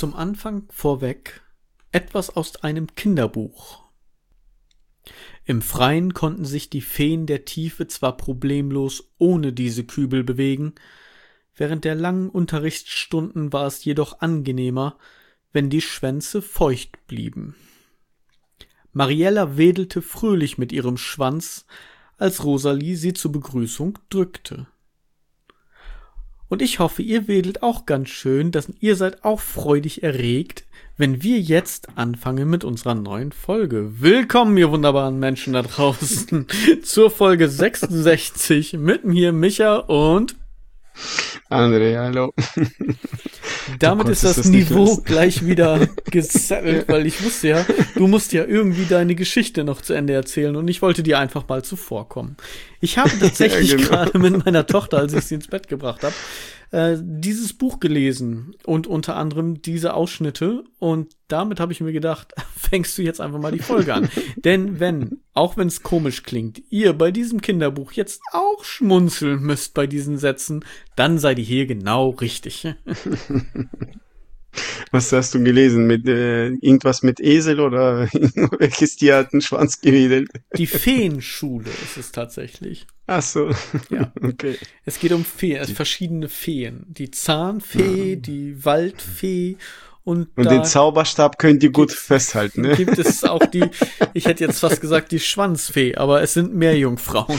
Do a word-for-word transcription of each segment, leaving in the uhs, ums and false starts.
zum Anfang vorweg etwas aus einem Kinderbuch. Im Freien konnten sich die Feen der Tiefe zwar problemlos ohne diese Kübel bewegen, während der langen Unterrichtsstunden war es jedoch angenehmer, wenn die Schwänze feucht blieben. Mariella wedelte fröhlich mit ihrem Schwanz, als Rosalie sie zur Begrüßung drückte. Und ich hoffe, ihr wedelt auch ganz schön, dass ihr seid auch freudig erregt, wenn wir jetzt anfangen mit unserer neuen Folge. Willkommen, ihr wunderbaren Menschen da draußen, zur Folge sechsundsechzig mit mir, Micha und André, hallo. Damit ist das, das Niveau gleich wieder gesettelt, weil ich wusste ja, du musst ja irgendwie deine Geschichte noch zu Ende erzählen und ich wollte dir einfach mal zuvorkommen. Ich habe tatsächlich ja, genau. gerade mit meiner Tochter, als ich sie ins Bett gebracht habe, äh, dieses Buch gelesen und unter anderem diese Ausschnitte und damit habe ich mir gedacht, fängst du jetzt einfach mal die Folge an. Denn wenn, auch wenn es komisch klingt, ihr bei diesem Kinderbuch jetzt auch schmunzeln müsst bei diesen Sätzen, dann seid ihr hier genau richtig. Was hast du gelesen? Mit äh, irgendwas mit Esel oder welches Tier hat einen Schwanz gewedelt? Die Feenschule ist es tatsächlich. Ach so. Ja. Okay. Es geht um Feen, also verschiedene Feen. Die Zahnfee, ja. die Waldfee und Und da den Zauberstab könnt ihr gut gibt, festhalten, ne? Gibt es auch die, ich hätte jetzt fast gesagt die Schwanzfee, aber es sind Meerjungfrauen.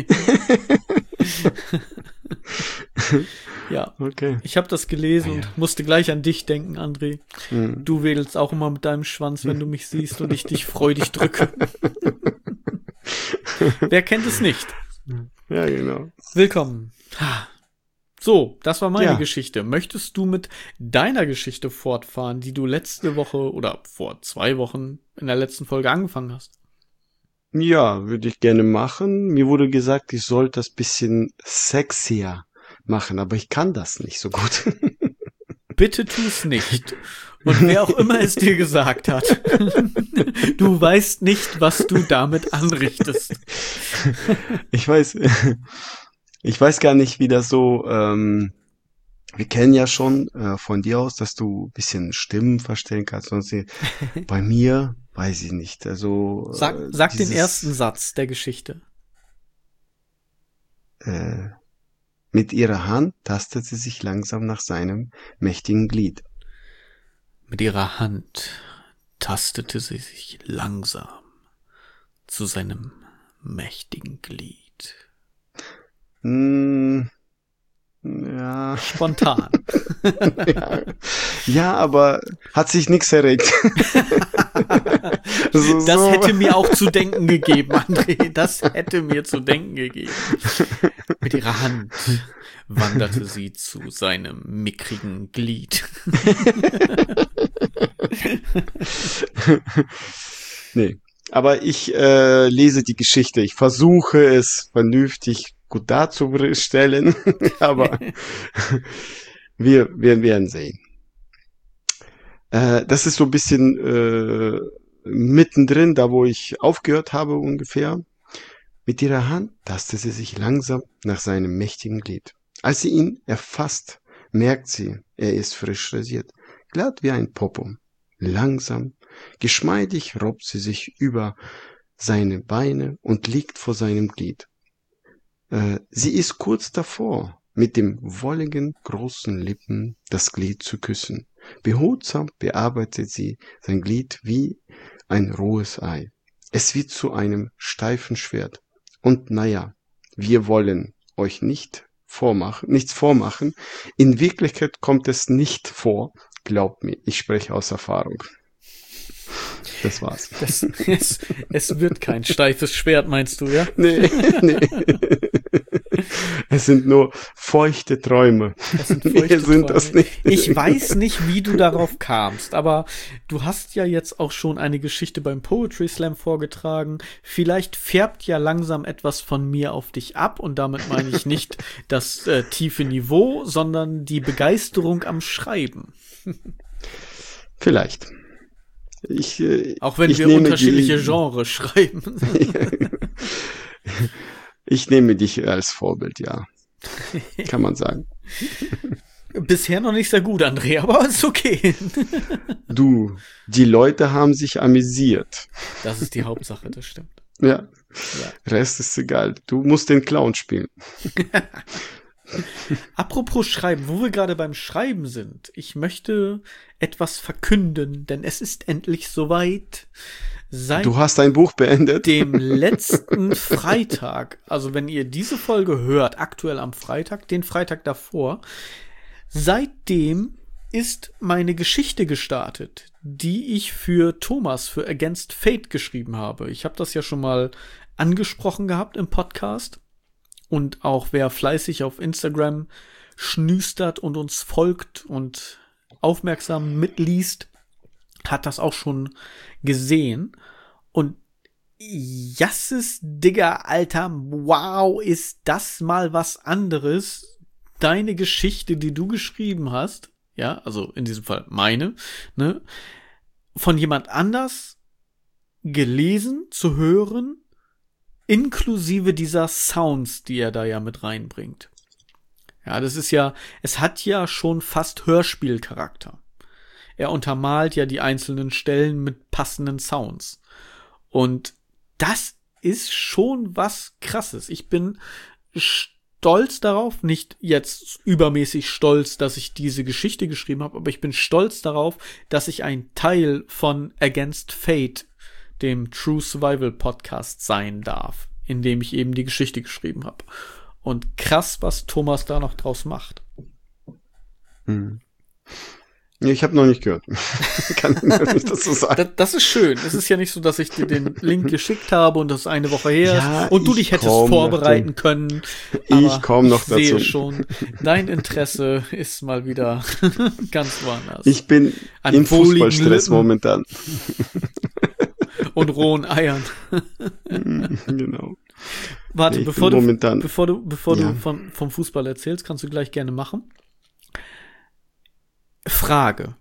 Ja, okay. Ich habe das gelesen ah, ja. und musste gleich an dich denken, André. Hm. Du wedelst auch immer mit deinem Schwanz, wenn du mich siehst und ich dich freudig drücke. Wer kennt es nicht? Ja, genau. Willkommen. So, das war meine ja. Geschichte. Möchtest du mit deiner Geschichte fortfahren, die du letzte Woche oder vor zwei Wochen in der letzten Folge angefangen hast? Ja, würde ich gerne machen. Mir wurde gesagt, ich sollte das bisschen sexier machen, aber ich kann das nicht so gut. Bitte tu es nicht. Und wer auch immer es dir gesagt hat, du weißt nicht, was du damit anrichtest. Ich weiß, ich weiß gar nicht, wie das so, ähm, wir kennen ja schon äh, von dir aus, dass du ein bisschen Stimmen verstellen kannst. Sonst bei mir weiß ich nicht. Also Sag, sag dieses, den ersten Satz der Geschichte. Äh, mit ihrer Hand tastet sie sich langsam nach seinem mächtigen Glied. Mit ihrer Hand tastete sie sich langsam zu seinem mächtigen Glied. Mm, ja. Spontan. ja. ja, aber hat sich nichts erregt. so, das so. hätte mir auch zu denken gegeben, André. Das hätte mir zu denken gegeben. Mit ihrer Hand wanderte sie zu seinem mickrigen Glied. nee, aber ich äh, lese die Geschichte. Ich versuche es vernünftig gut darzustellen, aber wir, wir werden sehen. Äh, das ist so ein bisschen äh, mittendrin, da wo ich aufgehört habe ungefähr. Mit ihrer Hand tastet sie sich langsam nach seinem mächtigen Glied. Als sie ihn erfasst, merkt sie, er ist frisch rasiert, glatt wie ein Popo. Langsam, geschmeidig robbt sie sich über seine Beine und liegt vor seinem Glied. Äh, sie ist kurz davor, mit den wolligen, großen Lippen das Glied zu küssen. Behutsam bearbeitet sie sein Glied wie ein rohes Ei. Es wird zu einem steifen Schwert. Und naja, wir wollen euch nicht vormachen, nichts vormachen. In Wirklichkeit kommt es nicht vor. Glaubt mir, ich spreche aus Erfahrung. Das war's. Das, es, es wird kein steifes Schwert, meinst du, ja? Nee, nee. Es sind nur feuchte Träume. Das sind feuchte Mehr sind Träume. Das nicht. Ich weiß nicht, wie du darauf kamst, aber du hast ja jetzt auch schon eine Geschichte beim Poetry Slam vorgetragen. Vielleicht färbt ja langsam etwas von mir auf dich ab und damit meine ich nicht das äh, tiefe Niveau, sondern die Begeisterung am Schreiben. Vielleicht. Ich, äh, auch wenn ich wir unterschiedliche die, Genres schreiben. Ich nehme dich als Vorbild, ja. Kann man sagen. Bisher noch nicht sehr gut, André, aber ist okay. Du, die Leute haben sich amüsiert. Das ist die Hauptsache, das stimmt. Ja, Ja. Rest ist egal. Du musst den Clown spielen. Apropos Schreiben, wo wir gerade beim Schreiben sind. Ich möchte etwas verkünden, denn es ist endlich soweit. Seit Du hast dein Buch beendet. dem letzten Freitag, also wenn ihr diese Folge hört, aktuell am Freitag, den Freitag davor, seitdem ist meine Geschichte gestartet, die ich für Thomas, für Against Fate geschrieben habe. Ich habe das ja schon mal angesprochen gehabt im Podcast. Und auch wer fleißig auf Instagram schnüstert und uns folgt und aufmerksam mitliest, hat das auch schon gesehen. Und Jasses, Digga, Alter, wow, ist das mal was anderes. Deine Geschichte, die du geschrieben hast, ja, also in diesem Fall meine, ne, von jemand anders gelesen zu hören, inklusive dieser Sounds, die er da ja mit reinbringt. Ja, das ist ja, es hat ja schon fast Hörspielcharakter. Er untermalt ja die einzelnen Stellen mit passenden Sounds. Und das ist schon was Krasses. Ich bin stolz darauf, nicht jetzt übermäßig stolz, dass ich diese Geschichte geschrieben habe, aber ich bin stolz darauf, dass ich ein Teil von Against Fate, dem True Survival Podcast, sein darf, in dem ich eben die Geschichte geschrieben habe. Und krass, was Thomas da noch draus macht. Hm. Ich habe noch nicht gehört. Kann ich nicht dazu sagen. Das, das ist schön. Es ist ja nicht so, dass ich dir den Link geschickt habe und das ist eine Woche her Ja, und du dich hättest vorbereiten können. Ich komme noch ich sehe dazu. schon, dein Interesse ist mal wieder ganz woanders. Ich bin An im wohligen Fußballstress Lippen. momentan. Und rohen Eiern. Genau. Warte, Nee, ich bevor bin du, momentan- bevor du, bevor Ja. du von, vom Fußball erzählst, kannst du gleich gerne machen. Frage.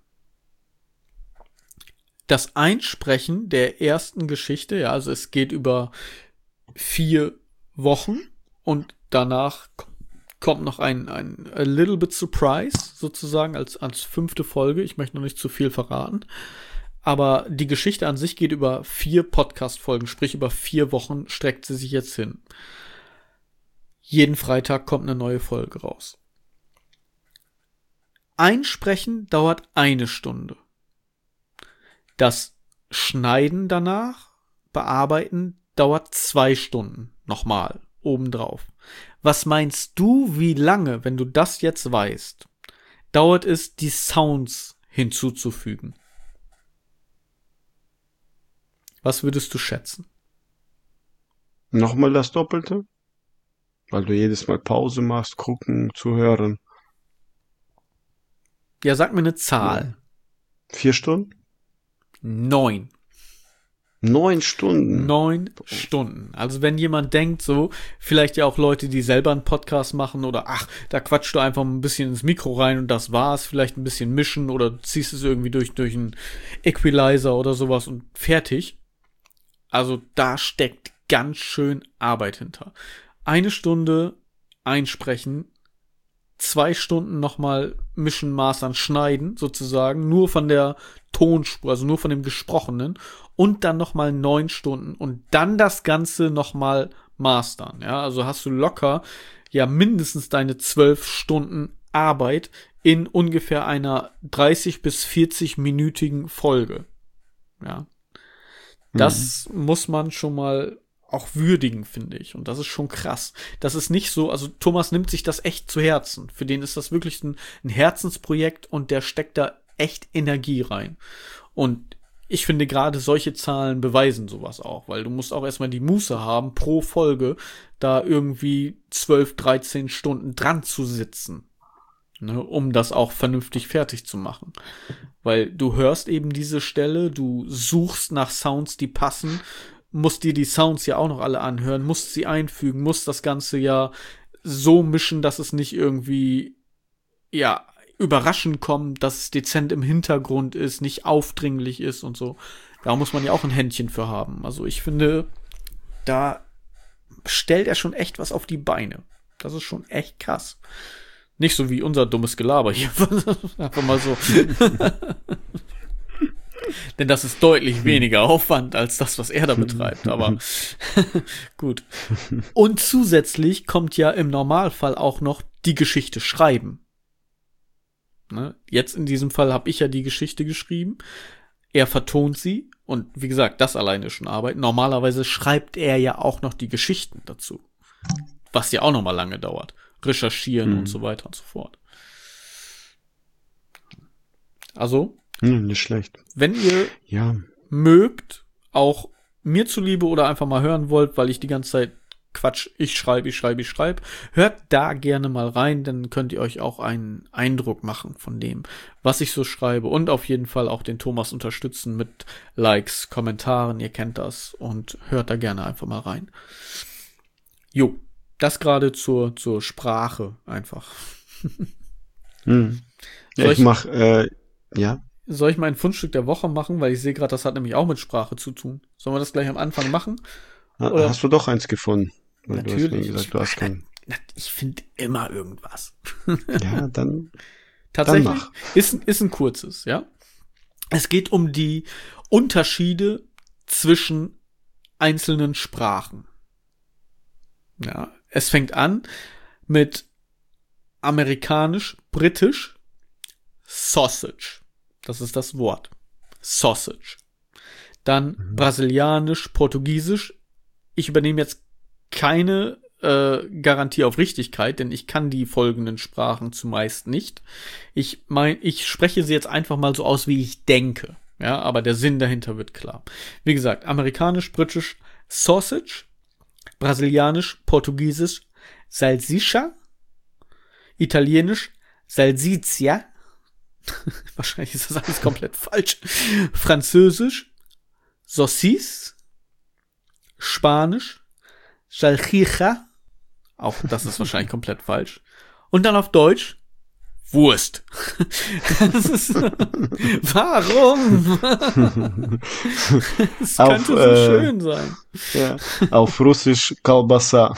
Das Einsprechen der ersten Geschichte, ja, also es geht über vier Wochen und danach k- kommt noch ein, ein a little bit surprise, sozusagen, als, als fünfte Folge. Ich möchte noch nicht zu viel verraten. Aber die Geschichte an sich geht über vier Podcast-Folgen, sprich über vier Wochen streckt sie sich jetzt hin. Jeden Freitag kommt eine neue Folge raus. Einsprechen dauert eine Stunde. Das Schneiden danach, Bearbeiten, dauert zwei Stunden. Nochmal, obendrauf. Was meinst du, wie lange, wenn du das jetzt weißt, dauert es, die Sounds hinzuzufügen? Was würdest du schätzen? Nochmal das Doppelte? Weil du jedes Mal Pause machst, gucken, zuhören. Ja, sag mir eine Zahl. Vier Stunden? Neun. Neun Stunden? Neun Stunden. Also wenn jemand denkt so, vielleicht ja auch Leute, die selber einen Podcast machen oder ach, da quatschst du einfach ein bisschen ins Mikro rein und das war's, vielleicht ein bisschen mischen oder ziehst es irgendwie durch, durch einen Equalizer oder sowas und fertig. Also da steckt ganz schön Arbeit hinter. Eine Stunde einsprechen, zwei Stunden nochmal mischen, mastern, schneiden, sozusagen, nur von der Tonspur, also nur von dem Gesprochenen und dann nochmal neun Stunden und dann das Ganze nochmal mastern, ja, also hast du locker ja mindestens deine zwölf Stunden Arbeit in ungefähr einer dreißig bis vierzig-minütigen Folge, ja. Das mhm. muss man schon mal auch würdigen, finde ich. Und das ist schon krass. Das ist nicht so, also Thomas nimmt sich das echt zu Herzen. Für den ist das wirklich ein, ein Herzensprojekt und der steckt da echt Energie rein. Und ich finde gerade solche Zahlen beweisen sowas auch, weil du musst auch erstmal die Muße haben, pro Folge da irgendwie zwölf, dreizehn Stunden dran zu sitzen, ne, um das auch vernünftig fertig zu machen. Weil du hörst eben diese Stelle, du suchst nach Sounds, die passen, musst dir die Sounds ja auch noch alle anhören, musst sie einfügen, musst das Ganze ja so mischen, dass es nicht irgendwie, ja, überraschend kommt, dass es dezent im Hintergrund ist, nicht aufdringlich ist und so. Da muss man ja auch ein Händchen für haben. Also ich finde, da stellt er schon echt was auf die Beine. Das ist schon echt krass. Nicht so wie unser dummes Gelaber hier. Einfach mal so. Denn das ist deutlich weniger Aufwand als das, was er da betreibt. Aber gut. Und zusätzlich kommt ja im Normalfall auch noch die Geschichte schreiben. Ne? Jetzt in diesem Fall habe ich ja die Geschichte geschrieben. Er vertont sie. Und wie gesagt, das alleine ist schon Arbeit. Normalerweise schreibt er ja auch noch die Geschichten dazu. Was ja auch noch mal lange dauert. Recherchieren mhm. und so weiter und so fort. Also, hm, nicht schlecht. Wenn ihr ja. mögt, auch mir zuliebe oder einfach mal hören wollt, weil ich die ganze Zeit Quatsch, ich schreibe, ich schreibe, ich schreibe, hört da gerne mal rein, dann könnt ihr euch auch einen Eindruck machen von dem, was ich so schreibe und auf jeden Fall auch den Thomas unterstützen mit Likes, Kommentaren, ihr kennt das und hört da gerne einfach mal rein. Jo, das gerade zur, zur Sprache einfach. hm. Ja, ich, ich mach, äh, ja. Soll ich mal ein Fundstück der Woche machen, weil ich sehe gerade, das hat nämlich auch mit Sprache zu tun. Sollen wir das gleich am Anfang machen? Oder? Hast du doch eins gefunden? Weil Natürlich. Du hast mir gesagt, du hast keinen. Ich finde immer irgendwas. Ja, dann. Tatsächlich dann mach. Ist, ist ein kurzes, ja. Es geht um die Unterschiede zwischen einzelnen Sprachen. Ja, es fängt an mit amerikanisch, britisch, Sausage. Das ist das Wort. Sausage. Dann mhm. brasilianisch, portugiesisch. Ich übernehme jetzt keine äh, Garantie auf Richtigkeit, denn ich kann die folgenden Sprachen zumeist nicht. Ich mein, ich spreche sie jetzt einfach mal so aus, wie ich denke. Ja, aber der Sinn dahinter wird klar. Wie gesagt, amerikanisch, britisch, Sausage, brasilianisch, portugiesisch, Salsicha, italienisch, Salsiccia, wahrscheinlich ist das alles komplett falsch, französisch, Saucisse, Spanisch, Salchicha, auch das ist wahrscheinlich komplett falsch. Und dann auf Deutsch, Wurst. Das ist, warum? Das auf, könnte so äh, schön sein. Ja, auf Russisch Kalbasa.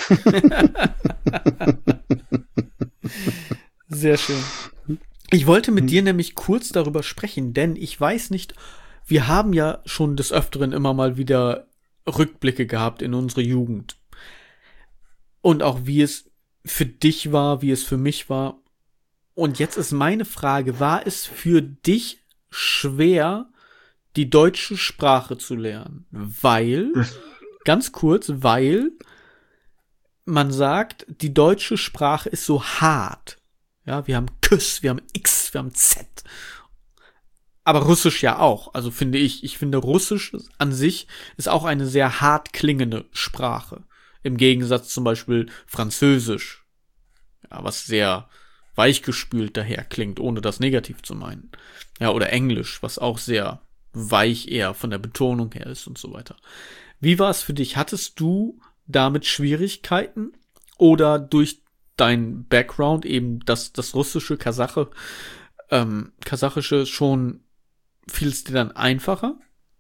Sehr schön. Ich wollte mit dir nämlich kurz darüber sprechen, denn ich weiß nicht, wir haben ja schon des Öfteren immer mal wieder Rückblicke gehabt in unsere Jugend. Und auch wie es für dich war, wie es für mich war. Und jetzt ist meine Frage, war es für dich schwer, die deutsche Sprache zu lernen? Weil, ganz kurz, weil man sagt, die deutsche Sprache ist so hart. Ja, wir haben Küss, wir haben X, wir haben Z. Aber Russisch ja auch, also finde ich. Ich finde, Russisch an sich ist auch eine sehr hart klingende Sprache. Im Gegensatz zum Beispiel Französisch. Ja, was sehr weichgespült daher klingt, ohne das negativ zu meinen. Ja, oder Englisch, was auch sehr weich eher von der Betonung her ist und so weiter. Wie war es für dich? Hattest du damit Schwierigkeiten? Oder durch dein Background, eben das, das russische, Kasache, ähm, kasachische schon fiel es dir dann einfacher?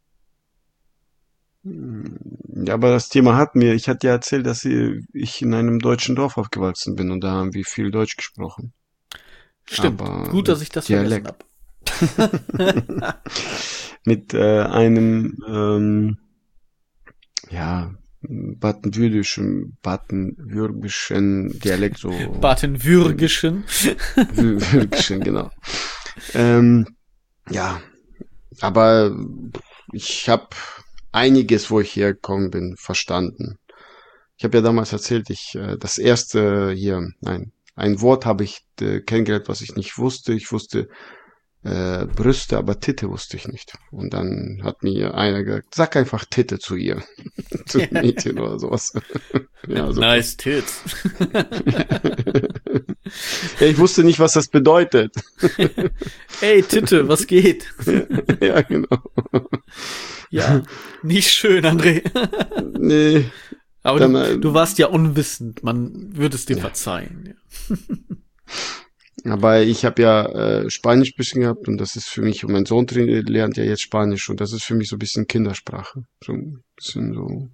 Ja, aber das Thema hat mir, ich hatte ja erzählt, dass ich in einem deutschen Dorf aufgewachsen bin und da haben wir viel Deutsch gesprochen. Stimmt, aber gut, dass ich das Dialekt. vergessen habe. Mit äh, einem, ähm, ja, baden-würgischen, baden-würgischen Dialekt, so. Baden-würgischen. Würgischen, genau. Ähm, ja, aber ich habe einiges, wo ich hergekommen bin, verstanden. Ich habe ja damals erzählt, ich äh, das erste hier, nein, ein Wort habe ich äh, kennengelernt, was ich nicht wusste. Ich wusste äh, Brüste, aber Titte wusste ich nicht. Und dann hat mir einer gesagt, sag einfach Titte zu ihr. Zu einem Mädchen oder sowas. Ja, nice tits. Ja, ich wusste nicht, was das bedeutet. Ey, Titte, was geht? Ja, genau. Ja, nicht schön, André. Nee. Aber dann, du, du warst ja unwissend, man würde es dir ja verzeihen. Ja. Aber ich habe ja äh, Spanisch ein bisschen gehabt und das ist für mich, und mein Sohn lernt ja jetzt Spanisch und das ist für mich so ein bisschen Kindersprache. So ein bisschen so,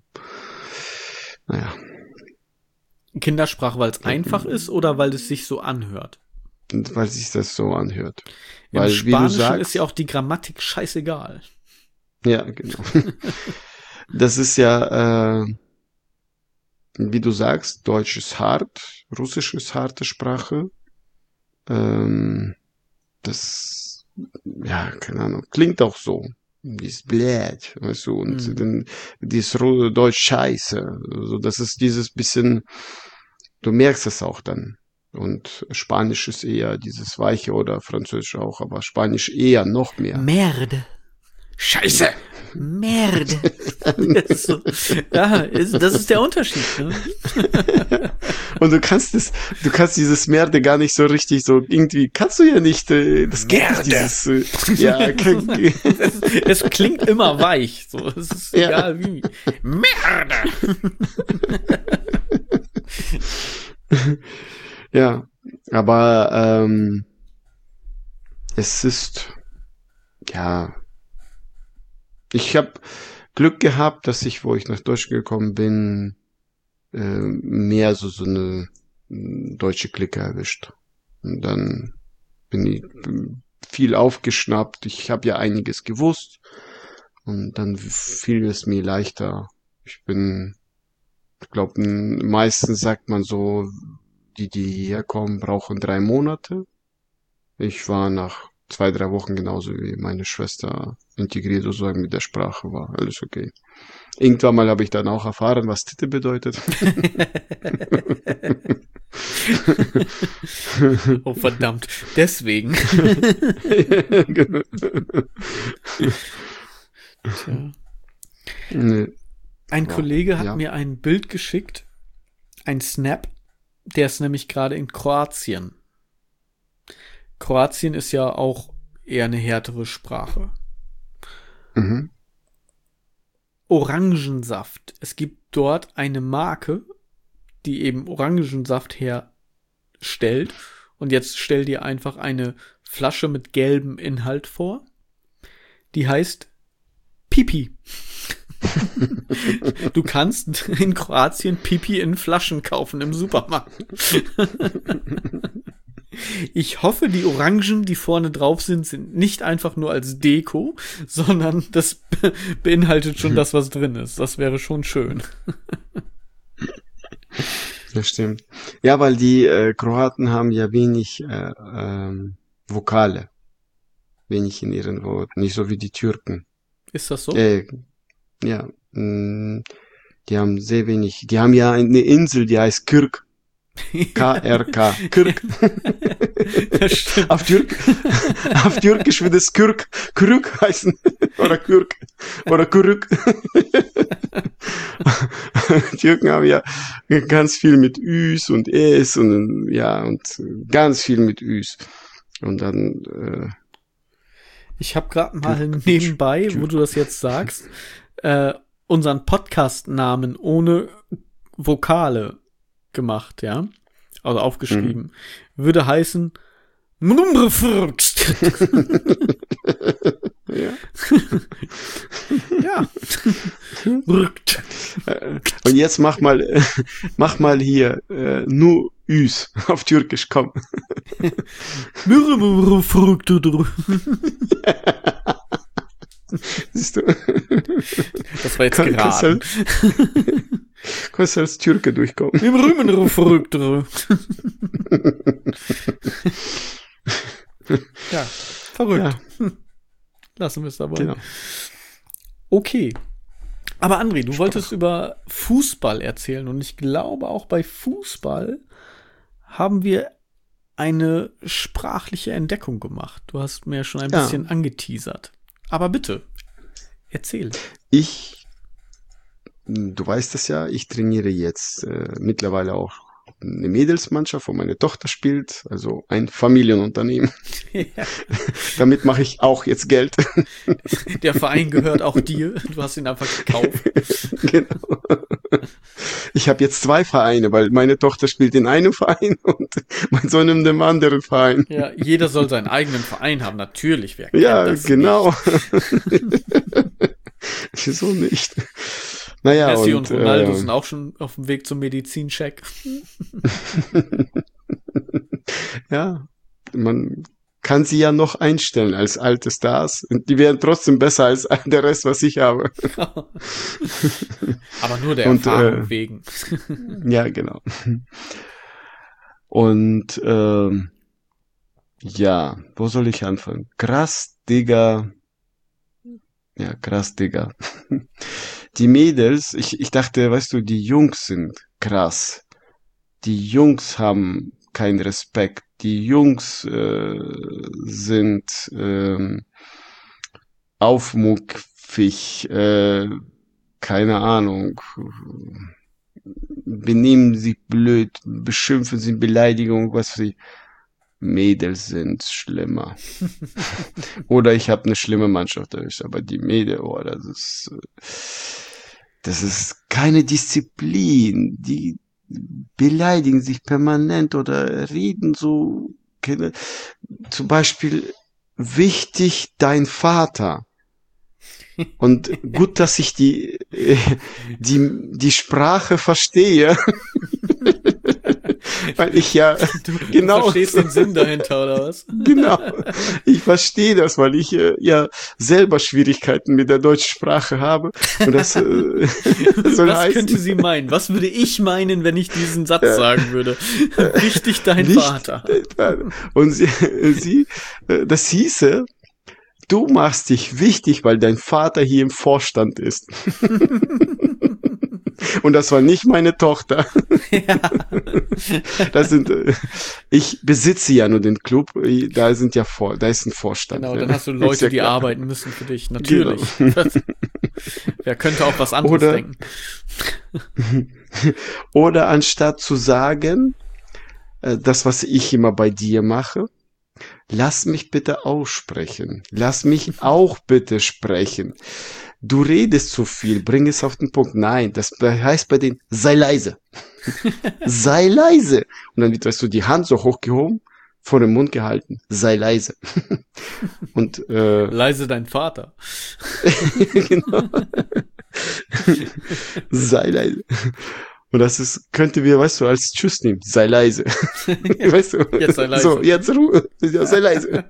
naja. Kindersprache, weil es einfach ist oder weil es sich so anhört? weil sich das so anhört. Im Weil, wie du Spanischen sagst, ist ja auch die Grammatik scheißegal. ja, genau. Das ist ja, äh, wie du sagst, Deutsch ist hart, Russisch ist harte Sprache. Ähm, das, ja, keine Ahnung, klingt auch so. Dieses Blät, weißt du, und Mhm. dann dieses Ru- Deutsch scheiße. Also das ist dieses bisschen, du merkst es auch dann. Und Spanisch ist eher dieses Weiche oder Französisch auch, aber Spanisch eher noch mehr. Merde. Scheiße. Merde. Das ist so, ja, ist, das ist der Unterschied. Ne? Und du kannst es, du kannst dieses Merde gar nicht so richtig so irgendwie, kannst du ja nicht, äh, das geht Merde. nicht, dieses, äh, ja, kann, es, es klingt immer weich. So, es ist Ja. egal wie. Merde. ja, aber ähm, es ist, ja, ich habe Glück gehabt, dass ich, wo ich nach Deutschland gekommen bin, äh, mehr so so eine äh, deutsche Clique erwischt. Und dann bin ich bin viel aufgeschnappt. Ich habe ja einiges gewusst und dann fiel es mir leichter. Ich bin, ich glaube, meistens sagt man so, die, die hierher kommen, brauchen drei Monate. Ich war nach zwei, drei Wochen genauso wie meine Schwester integriert, sozusagen mit der Sprache, war alles okay. Irgendwann mal habe ich dann auch erfahren, was Titte bedeutet. Oh verdammt. Deswegen. Genau. Tja. Nee. Ein Ja, Kollege hat ja. mir ein Bild geschickt, ein Snap, der ist nämlich gerade in Kroatien. Kroatien ist ja auch eher eine härtere Sprache. Mhm. Orangensaft. Es gibt dort eine Marke, die eben Orangensaft herstellt. Und jetzt stell dir einfach eine Flasche mit gelbem Inhalt vor. Die heißt Pipi. Du kannst in Kroatien Pipi in Flaschen kaufen im Supermarkt. Ich hoffe, die Orangen, die vorne drauf sind, sind nicht einfach nur als Deko, sondern das be- beinhaltet schon das, was drin ist. Das wäre schon schön. Das stimmt. Ja, weil die äh, Kroaten haben ja wenig äh, ähm, Vokale. Wenig in ihren Worten. Nicht so wie die Türken. Ist das so? Äh, ja. Mh, die haben sehr wenig. Die haben ja eine Insel, die heißt Kürk. K R K. Kürk. Das stimmt. Auf, Türk, auf Türkisch würde es Kürk, Kürk heißen. Oder Kürk. Oder Kürk. Türken haben ja ganz viel mit Üs und Es und ja, und ganz viel mit Üs. Und dann, äh, Ich habe gerade mal nebenbei, wo du das jetzt sagst, äh, unseren Podcast-Namen ohne Vokale gemacht, ja? Also aufgeschrieben. Mhm. Würde heißen Mnumbrefrugst. ja. Ja. Rückt. Und jetzt mach mal, äh, mach mal hier äh, nur Üs auf Türkisch, komm. Siehst du? Das war jetzt Kann, geraten. Kannst du als Türke durchkommen. Im Rümen verrückt. Ja, verrückt. Ja. Lassen wir es dabei. Genau. Okay. Aber André, du wolltest über Fußball erzählen und ich glaube auch bei Fußball haben wir eine sprachliche Entdeckung gemacht. Du hast mir schon ein Ja. bisschen angeteasert. Aber bitte, erzähl. Ich, du weißt das ja, ich trainiere jetzt äh, mittlerweile auch eine Mädelsmannschaft, wo meine Tochter spielt, also ein Familienunternehmen. Ja. Damit mache ich auch jetzt Geld. Der Verein gehört auch dir. Du hast ihn einfach gekauft. Genau. Ich habe jetzt zwei Vereine, weil meine Tochter spielt in einem Verein und mein Sohn in dem anderen Verein. Ja, jeder soll seinen eigenen Verein haben. Natürlich, wer kennt Ja, das genau. Wieso nicht? Naja, Messi und, und Ronaldo äh, sind auch schon auf dem Weg zum Medizincheck. ja, man kann sie ja noch einstellen als alte Stars. Und die wären trotzdem besser als der Rest, was ich habe. Aber nur der Und, Erfahrung äh, wegen. Ja, genau. Und ähm, ja, wo soll ich anfangen? Krass, Digga. Ja, krass, Digga. Die Mädels, ich, ich dachte, weißt du, die Jungs sind krass. Die Jungs haben keinen Respekt. Die Jungs äh, sind ähm, aufmuckfig, äh, keine Ahnung, benehmen sich blöd, beschimpfen sie, Beleidigung, was für Mädels sind schlimmer. Oder ich habe eine schlimme Mannschaft erwischt, aber die Mädels, oh, das ist, das ist keine Disziplin. Die beleidigen sich permanent oder reden so, keine, zum Beispiel, wichtig dein Vater. Und gut, dass ich die, die, die Sprache verstehe. Weil ich ja, Du, genau. du verstehst den Sinn dahinter, oder was? Genau. Ich verstehe das, weil ich äh, ja selber Schwierigkeiten mit der deutschen Sprache habe. Und das äh, soll Was heißen, könnte sie meinen? Was würde ich meinen, wenn ich diesen Satz Ja. sagen würde? Wichtig dein Nicht Vater. dein Vater. Und sie, sie, äh, das hieße, du machst dich wichtig, weil dein Vater hier im Vorstand ist. Und das war nicht meine Tochter. Ja. Das sind, äh, ich besitze ja nur den Club, da sind ja vor, da ist ein Vorstand. Genau, ja. dann hast du Ist Leute, ja die klar. arbeiten müssen für dich. Natürlich. Genau. Wer könnte auch was anderes Oder- denken? Oder anstatt zu sagen, äh, das, was ich immer bei dir mache, lass mich bitte aussprechen. Lass mich auch bitte sprechen. Du redest zu viel, bring es auf den Punkt. Nein, das heißt bei denen, sei leise. Sei leise. Und dann wird, weißt du, die Hand so hochgehoben, vor dem Mund gehalten. Sei leise. Und äh, Leise dein Vater. genau. Sei leise. Und das ist, könnte wir, weißt du, als Tschüss nehmen. Sei leise. Weißt du? Jetzt sei leise. So, jetzt Ruhe. Ja, sei leise.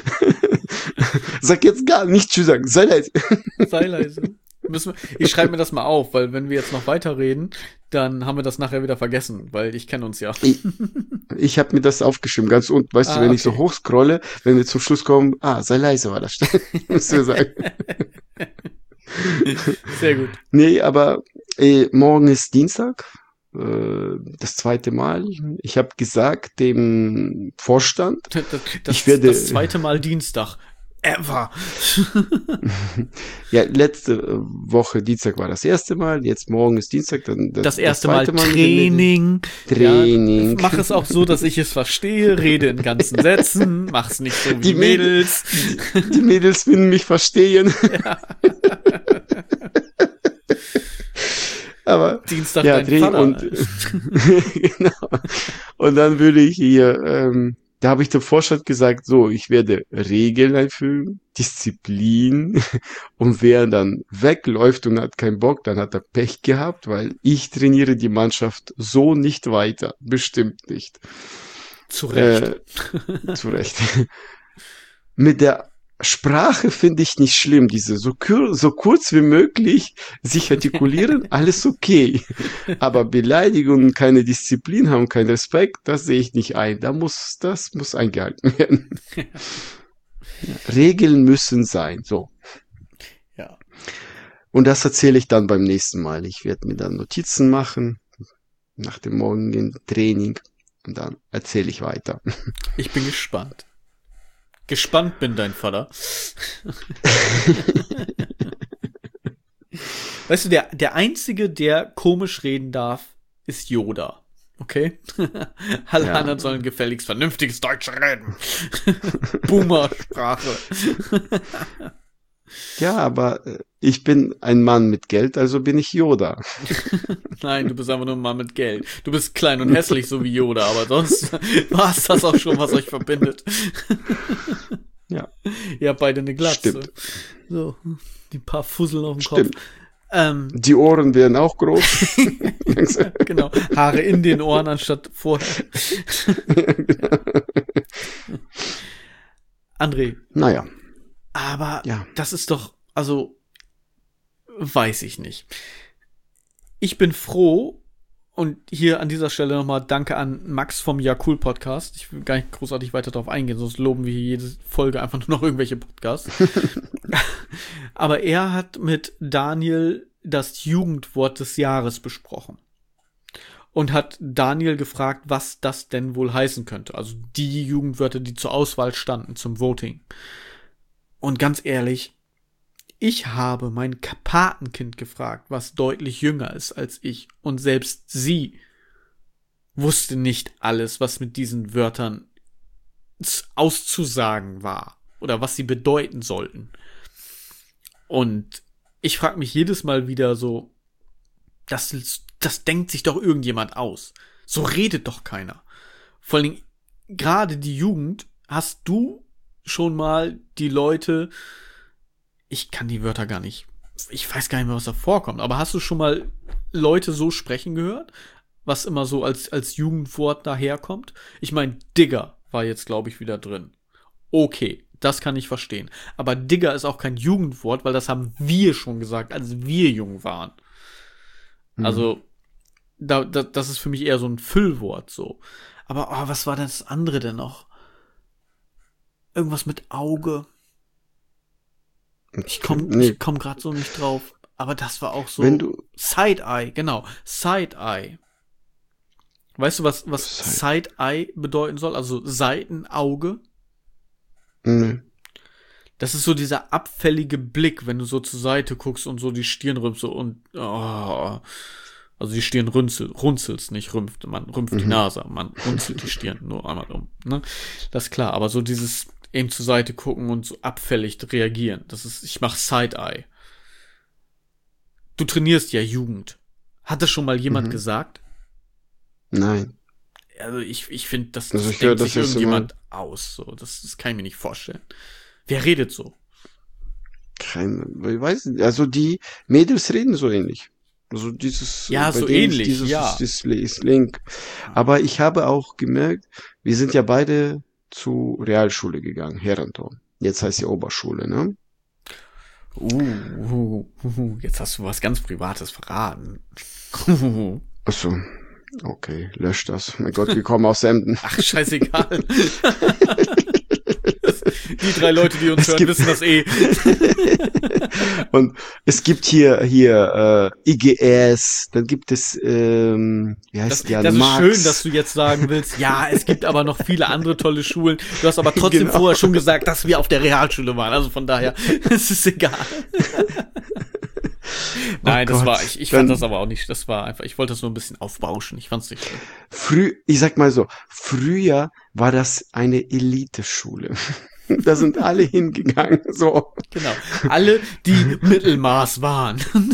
Sag jetzt gar nicht Tschüss sagen. Sei leise. Sei leise. Müssen wir, ich schreibe mir das mal auf, weil wenn wir jetzt noch weiterreden, dann haben wir das nachher wieder vergessen, weil ich kenne uns ja. Ich, ich habe mir das aufgeschrieben, ganz unten. Weißt Ah, du, wenn ich so okay. hochscrolle, wenn wir zum Schluss kommen, ah, sei leise war das. Müssen wir sagen. Sehr gut. Nee, aber äh, morgen ist Dienstag, äh, das zweite Mal. Ich habe gesagt dem Vorstand, Das, das, Ich werde- das zweite Mal Dienstag. Ever. ja, letzte äh, Woche Dienstag war das erste Mal, jetzt morgen ist Dienstag, dann Das erste Mal zweite Training. Training. Ja, mach es auch so, dass ich es verstehe. Rede in ganzen Sätzen. Mach's nicht so wie Die Mädels. Die Mädels finden mich verstehen. Aber Dienstag ja, dein Training Vater. und genau. Und dann würde ich hier, ähm, da habe ich dem Vorstand gesagt, so, ich werde Regeln einfügen, Disziplin, und wer dann wegläuft und hat keinen Bock, dann hat er Pech gehabt, weil ich trainiere die Mannschaft so nicht weiter, bestimmt nicht. Zu Recht. Äh, zu Recht. Mit der Sprache finde ich nicht schlimm, diese so, kur so kurz wie möglich sich artikulieren, alles okay. Aber Beleidigungen, keine Disziplin haben, keinen Respekt, das sehe ich nicht ein. Da muss, das muss eingehalten werden. Ja, Regeln müssen sein, so. Ja. Und das erzähle ich dann beim nächsten Mal. Ich werde mir dann Notizen machen, nach dem morgigen Training, und dann erzähle ich weiter. Ich bin gespannt. Gespannt bin dein Vater. Weißt du, der, der Einzige, der komisch reden darf, ist Yoda. Okay? Alle Ja. anderen sollen gefälligst vernünftiges Deutsch reden. Boomer-Sprache. Ja, aber äh, ich bin ein Mann mit Geld, also bin ich Yoda. Nein, du bist einfach nur ein Mann mit Geld. Du bist klein und hässlich, so wie Yoda, aber sonst war es das auch schon, was euch verbindet. Ja. Ihr habt beide eine Glatze. Stimmt. So, die paar Fusseln auf dem Stimmt. Kopf. Ähm, Die Ohren werden auch groß. genau. Haare in den Ohren anstatt vorher. André. Naja. Aber ja. das ist doch, also, weiß ich nicht. Ich bin froh, und hier an dieser Stelle nochmal Danke an Max vom Ja Cool Podcast. Ich will gar nicht großartig weiter darauf eingehen, sonst loben wir hier jede Folge einfach nur noch irgendwelche Podcasts. Aber er hat mit Daniel das Jugendwort des Jahres besprochen. Und hat Daniel gefragt, was das denn wohl heißen könnte. Also die Jugendwörter, die zur Auswahl standen zum Voting. Und ganz ehrlich, ich habe mein Patenkind gefragt, was deutlich jünger ist als ich. Und selbst sie wusste nicht alles, was mit diesen Wörtern auszusagen war. Oder was sie bedeuten sollten. Und ich frage mich jedes Mal wieder so, das, das denkt sich doch irgendjemand aus. So redet doch keiner. Vor allem, gerade die Jugend, hast du schon mal die Leute, ich kann die Wörter gar nicht, ich weiß gar nicht mehr, was da vorkommt, aber hast du schon mal Leute so sprechen gehört, was immer so als, als Jugendwort daherkommt? Ich meine, Digger war jetzt, glaube ich, wieder drin. Okay, das kann ich verstehen. Aber Digger ist auch kein Jugendwort, weil das haben wir schon gesagt, als wir jung waren. Mhm. Also, da, da, das ist für mich eher so ein Füllwort, so. Aber, oh, was war das andere denn noch? Irgendwas mit Auge. Ich komme nee. komm gerade so nicht drauf. Aber das war auch so. Wenn du Side-Eye, genau. Side-Eye. Weißt du, was, was Side-Eye bedeuten soll? Also Seitenauge? Nee. Das ist so dieser abfällige Blick, wenn du so zur Seite guckst und so die Stirn rümpfst und oh, also die Stirn runzel, runzelst, nicht rümpft. Man rümpft mhm. die Nase, man runzelt die Stirn nur einmal um. Ne? Das ist klar, aber so dieses eben zur Seite gucken und so abfällig reagieren. Das ist, ich mach Side-Eye. Du trainierst ja Jugend. Hat das schon mal jemand mhm. gesagt? Nein. Also ich, ich finde, das, also das ich denkt höre, sich irgendjemand aus. So. Das, das kann ich mir nicht vorstellen. Wer redet so? Kein, ich weiß nicht. Also die Mädels reden so ähnlich. Also dieses, ja, so ähnlich, dieses, ja. Dieses Link. Aber ich habe auch gemerkt, wir sind ja beide zu Realschule gegangen, Herrentor. Jetzt heißt sie Oberschule, ne? Uh, uh, uh, jetzt hast du was ganz Privates verraten. Achso, okay, lösch das. Mein Gott, wir kommen aus Emden. Ach, scheißegal. Die drei Leute, die uns es hören, gibt, wissen das eh. Und es gibt hier hier äh, I G S, dann gibt es ähm, wie heißt das, der das Max. ist schön, dass du jetzt sagen willst, ja, es gibt aber noch viele andere tolle Schulen. Du hast aber trotzdem genau. vorher schon gesagt, dass wir auf der Realschule waren. Also von daher, es ist egal. Nein, oh das Gott. war, ich, ich fand dann, das aber auch nicht, das war einfach, ich wollte das nur ein bisschen aufbauschen, ich fand's nicht schön. Früh, ich sag mal so, früher war das eine Eliteschule. Da sind alle hingegangen, so. Genau. Alle, die Mittelmaß waren.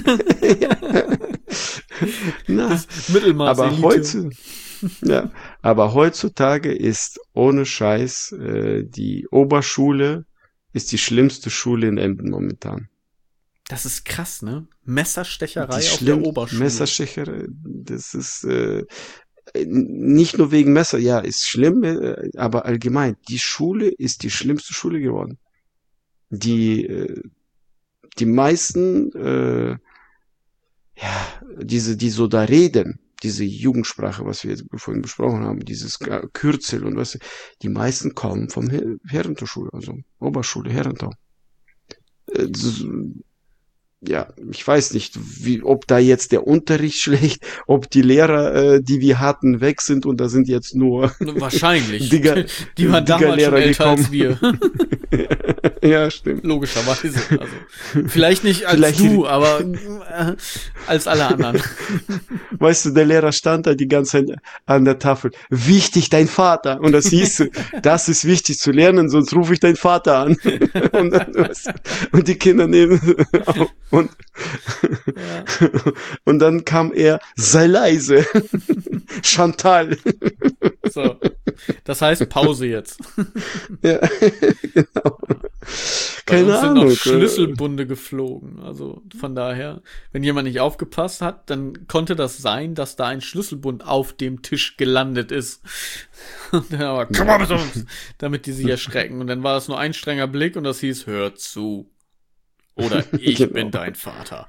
Na, das Mittelmaß aber, heutzu, ja, aber heutzutage ist ohne Scheiß äh, die Oberschule ist die schlimmste Schule in Emden momentan. Das ist krass, ne? Messerstecherei auf der Oberschule. Messerstecherei, das ist äh, nicht nur wegen Messer, ja, ist schlimm, äh, aber allgemein, die Schule ist die schlimmste Schule geworden. Die äh, die meisten äh, ja, diese die so da reden, diese Jugendsprache, was wir jetzt vorhin besprochen haben, dieses Kürzel und was, die meisten kommen vom Her- Herrentorschule, also Oberschule, Herrentor. Äh, Ja, ich weiß nicht, wie, ob da jetzt der Unterricht schlecht, ob die Lehrer, äh, die wir hatten, weg sind und da sind jetzt nur wahrscheinlich Digger, die waren damals schon älter gekommen. Als wir. Ja, stimmt. Logischerweise. Also, vielleicht nicht als vielleicht du, aber äh, als alle anderen. Weißt du, der Lehrer stand da die ganze Zeit an der Tafel. Wichtig, dein Vater. Und das hieß, das ist wichtig zu lernen, sonst rufe ich deinen Vater an. Und, dann, und die Kinder nehmen und, ja. Und dann kam er, sei leise. Chantal. So. Das heißt Pause jetzt. Ja, genau. Bei Keine uns sind Ahnung. noch Schlüsselbunde geflogen. Also von daher, wenn jemand nicht aufgepasst hat, dann konnte das sein, dass da ein Schlüsselbund auf dem Tisch gelandet ist. Und dann aber, komm mal mit uns, damit die sich erschrecken. Und dann war das nur ein strenger Blick und das hieß, hör zu. Oder ich Genau. bin dein Vater.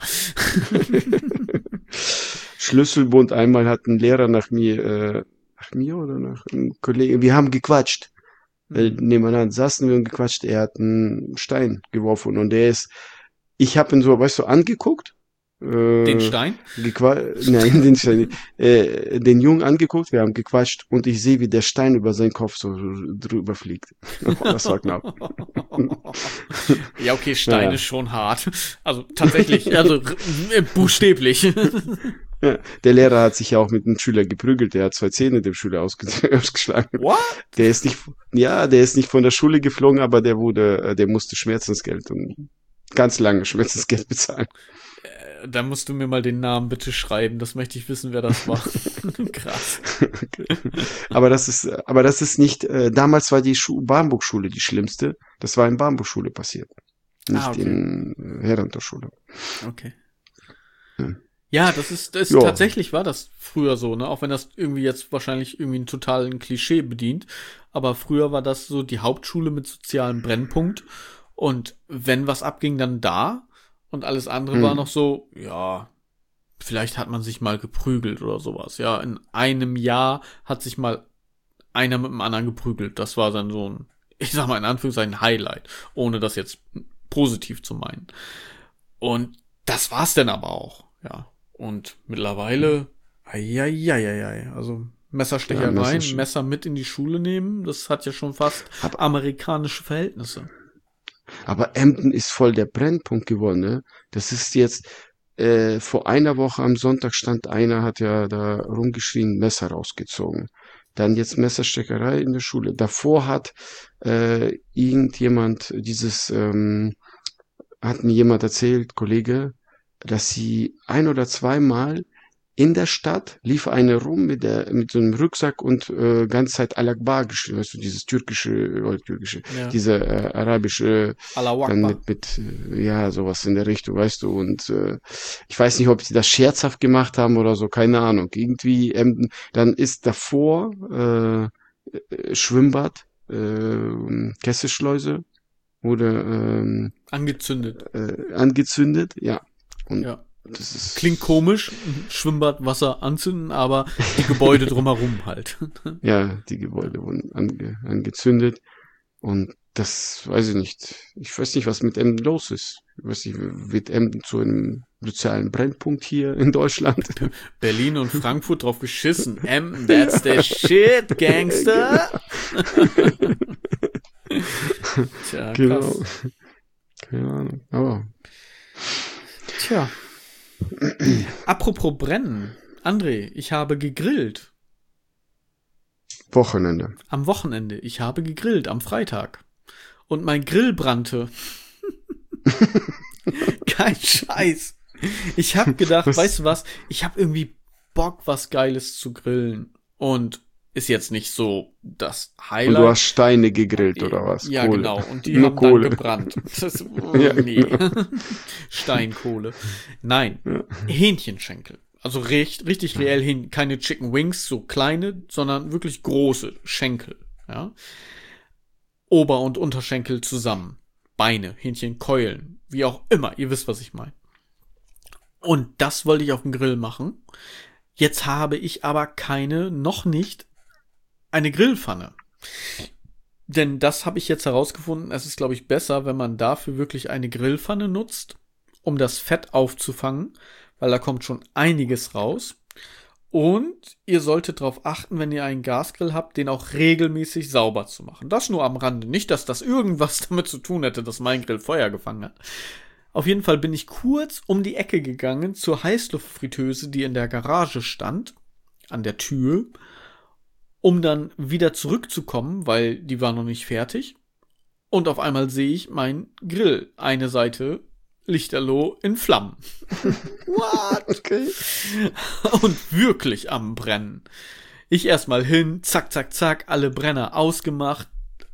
Schlüsselbund, einmal hat ein Lehrer nach mir, äh, nach mir oder nach einem Kollegen, wir haben gequatscht. Äh, nebeneinander saßen wir und gequatscht, er hat einen Stein geworfen und der ist, ich habe ihn so, weißt du, angeguckt. Äh, Den Stein? Gequa- Nein, den Stein nicht. Äh, den Jungen angeguckt, wir haben gequatscht und ich sehe, wie der Stein über seinen Kopf so drüber fliegt. Oh, das war knapp. Ja, okay, Stein Ja. ist schon hart. Also tatsächlich, also r- buchstäblich. Ja, der Lehrer hat sich ja auch mit einem Schüler geprügelt, der hat zwei Zähne dem Schüler ausge ausgeschlagen. What? Der ist nicht, ja, der ist nicht von der Schule geflogen, aber der wurde, äh, der musste Schmerzensgeld und ganz lange Schmerzensgeld bezahlen. Äh, Da musst du mir mal den Namen bitte schreiben. Das möchte ich wissen, wer das war. Krass. Okay. Aber das ist, aber das ist nicht, äh, damals war die Schu Barmbek-Schule die schlimmste. Das war in Barmbek-Schule passiert. Nicht Ah, okay. in äh, Herrentor-Schule. Okay. Ja. Ja, das ist, das Ja. tatsächlich war das früher so, ne? Auch wenn das irgendwie jetzt wahrscheinlich irgendwie einen totalen Klischee bedient. Aber früher war das so die Hauptschule mit sozialem Brennpunkt. Und wenn was abging, dann da. Und alles andere Hm. war noch so, ja, vielleicht hat man sich mal geprügelt oder sowas. Ja, in einem Jahr hat sich mal einer mit dem anderen geprügelt. Das war dann so ein, ich sag mal in Anführungszeichen, Highlight. Ohne das jetzt positiv zu meinen. Und das war's dann aber auch, ja. Und mittlerweile, eieieiei, also Messerstechereien, Ja, Messerste- Messer mit in die Schule nehmen, das hat ja schon fast Aber- amerikanische Verhältnisse. Aber Emden ist voll der Brennpunkt geworden, ne? Das ist jetzt, äh, vor einer Woche am Sonntag stand einer, hat ja da rumgeschrien, Messer rausgezogen. Dann jetzt Messerstecherei in der Schule. Davor hat äh, irgendjemand dieses, ähm, hat mir jemand erzählt, Kollege, dass sie ein oder zweimal in der Stadt lief eine rum mit der mit so einem Rucksack und äh, ganze Zeit Al-Akbar geschrieben, weißt du, dieses türkische, äh, türkische, Ja. diese äh, arabische, Allahu dann Akbar. mit mit äh, ja sowas in der Richtung, weißt du, und äh, ich weiß nicht, ob sie das scherzhaft gemacht haben oder so, keine Ahnung. Irgendwie, ähm, dann ist davor äh, äh, Schwimmbad, äh, Kesselschleuse oder ähm, Angezündet. äh, angezündet, ja. Und Ja. das ist Klingt komisch, Schwimmbad, Wasser anzünden, aber die Gebäude drumherum halt. Ja, die Gebäude wurden ange, angezündet und das weiß ich nicht. Ich weiß nicht, was mit Emden los ist. Ich weiß nicht, wird Emden zu einem sozialen Brennpunkt hier in Deutschland? Berlin und Frankfurt drauf geschissen. M, that's the shit, Gangster. Tja, Genau. krass. Keine Ahnung. Aber Tja. Apropos brennen. André, ich habe gegrillt. Wochenende. Am Wochenende. Ich habe gegrillt am Freitag. Und mein Grill brannte. Kein Scheiß. Ich habe gedacht, Was? weißt du was? Ich habe irgendwie Bock, was Geiles zu grillen. Und ist jetzt nicht so das Und Highlight. du hast Steine gegrillt oder was? Ja, Kohle. genau. Und die Nur haben Kohle. dann gebrannt. Das, Ja, nee. genau. Steinkohle. Nein. Ja. Hähnchenschenkel. Also recht, richtig reell hin. Keine Chicken Wings, so kleine, sondern wirklich große Schenkel. Ja. Ober- und Unterschenkel zusammen. Beine, Hähnchenkeulen. Wie auch immer. Ihr wisst, was ich meine. Und das wollte ich auf dem Grill machen. Jetzt habe ich aber keine, noch nicht, eine Grillpfanne. Denn das habe ich jetzt herausgefunden, es ist, glaube ich, besser, wenn man dafür wirklich eine Grillpfanne nutzt, um das Fett aufzufangen, weil da kommt schon einiges raus. Und ihr solltet darauf achten, wenn ihr einen Gasgrill habt, den auch regelmäßig sauber zu machen. Das nur am Rande. Nicht, dass das irgendwas damit zu tun hätte, dass mein Grill Feuer gefangen hat. Auf jeden Fall bin ich kurz um die Ecke gegangen zur Heißluftfritteuse, die in der Garage stand, an der Tür, um dann wieder zurückzukommen, weil die war noch nicht fertig. Und auf einmal sehe ich mein Grill. Eine Seite lichterloh in Flammen. What? Okay. Und wirklich am Brennen. Ich erstmal hin, zack, zack, zack, alle Brenner ausgemacht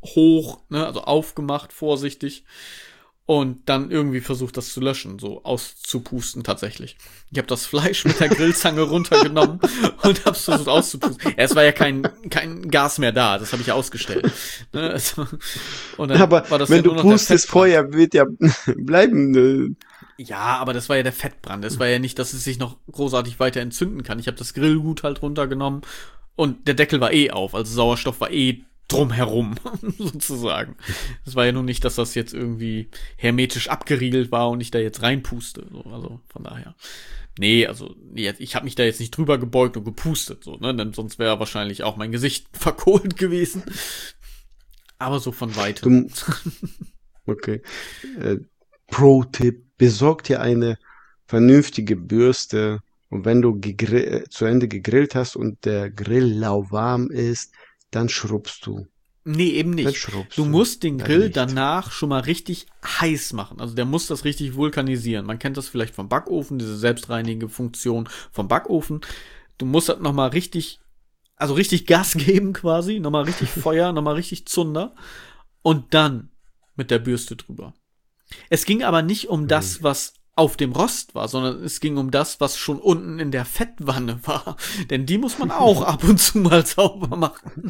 hoch, ne, also aufgemacht, vorsichtig. Und dann irgendwie versucht, das zu löschen, so auszupusten tatsächlich. Ich habe das Fleisch mit der Grillzange runtergenommen und hab's versucht auszupusten. Ja, es war ja kein kein Gas mehr da, das habe ich ja ausgestellt. Ne, also, und dann aber war das wenn ja du nur noch der pustest, Fettbrand. Feuer wird ja bleiben. Äh. Ja, aber das war ja der Fettbrand. Das war ja nicht, dass es sich noch großartig weiter entzünden kann. Ich habe das Grillgut halt runtergenommen und der Deckel war eh auf, also Sauerstoff war eh drumherum, sozusagen. Es war ja nun nicht, dass das jetzt irgendwie hermetisch abgeriegelt war und ich da jetzt reinpuste. So, also von daher. Nee, also ich habe mich da jetzt nicht drüber gebeugt und gepustet, so, ne? Denn sonst wäre wahrscheinlich auch mein Gesicht verkohlt gewesen. Aber so von weitem. Okay. Äh, Pro-Tipp, besorg dir eine vernünftige Bürste und wenn du gegr- zu Ende gegrillt hast und der Grill lauwarm ist, dann schrubbst du. Nee, eben nicht. Du musst den Grill danach schon mal richtig heiß machen. Also der muss das richtig vulkanisieren. Man kennt das vielleicht vom Backofen, diese selbstreinigende Funktion vom Backofen. Du musst das nochmal richtig, also richtig Gas geben quasi, nochmal richtig Feuer, nochmal richtig Zunder und dann mit der Bürste drüber. Es ging aber nicht um das, was auf dem Rost war, sondern es ging um das, was schon unten in der Fettwanne war. Denn die muss man auch ab und zu mal sauber machen.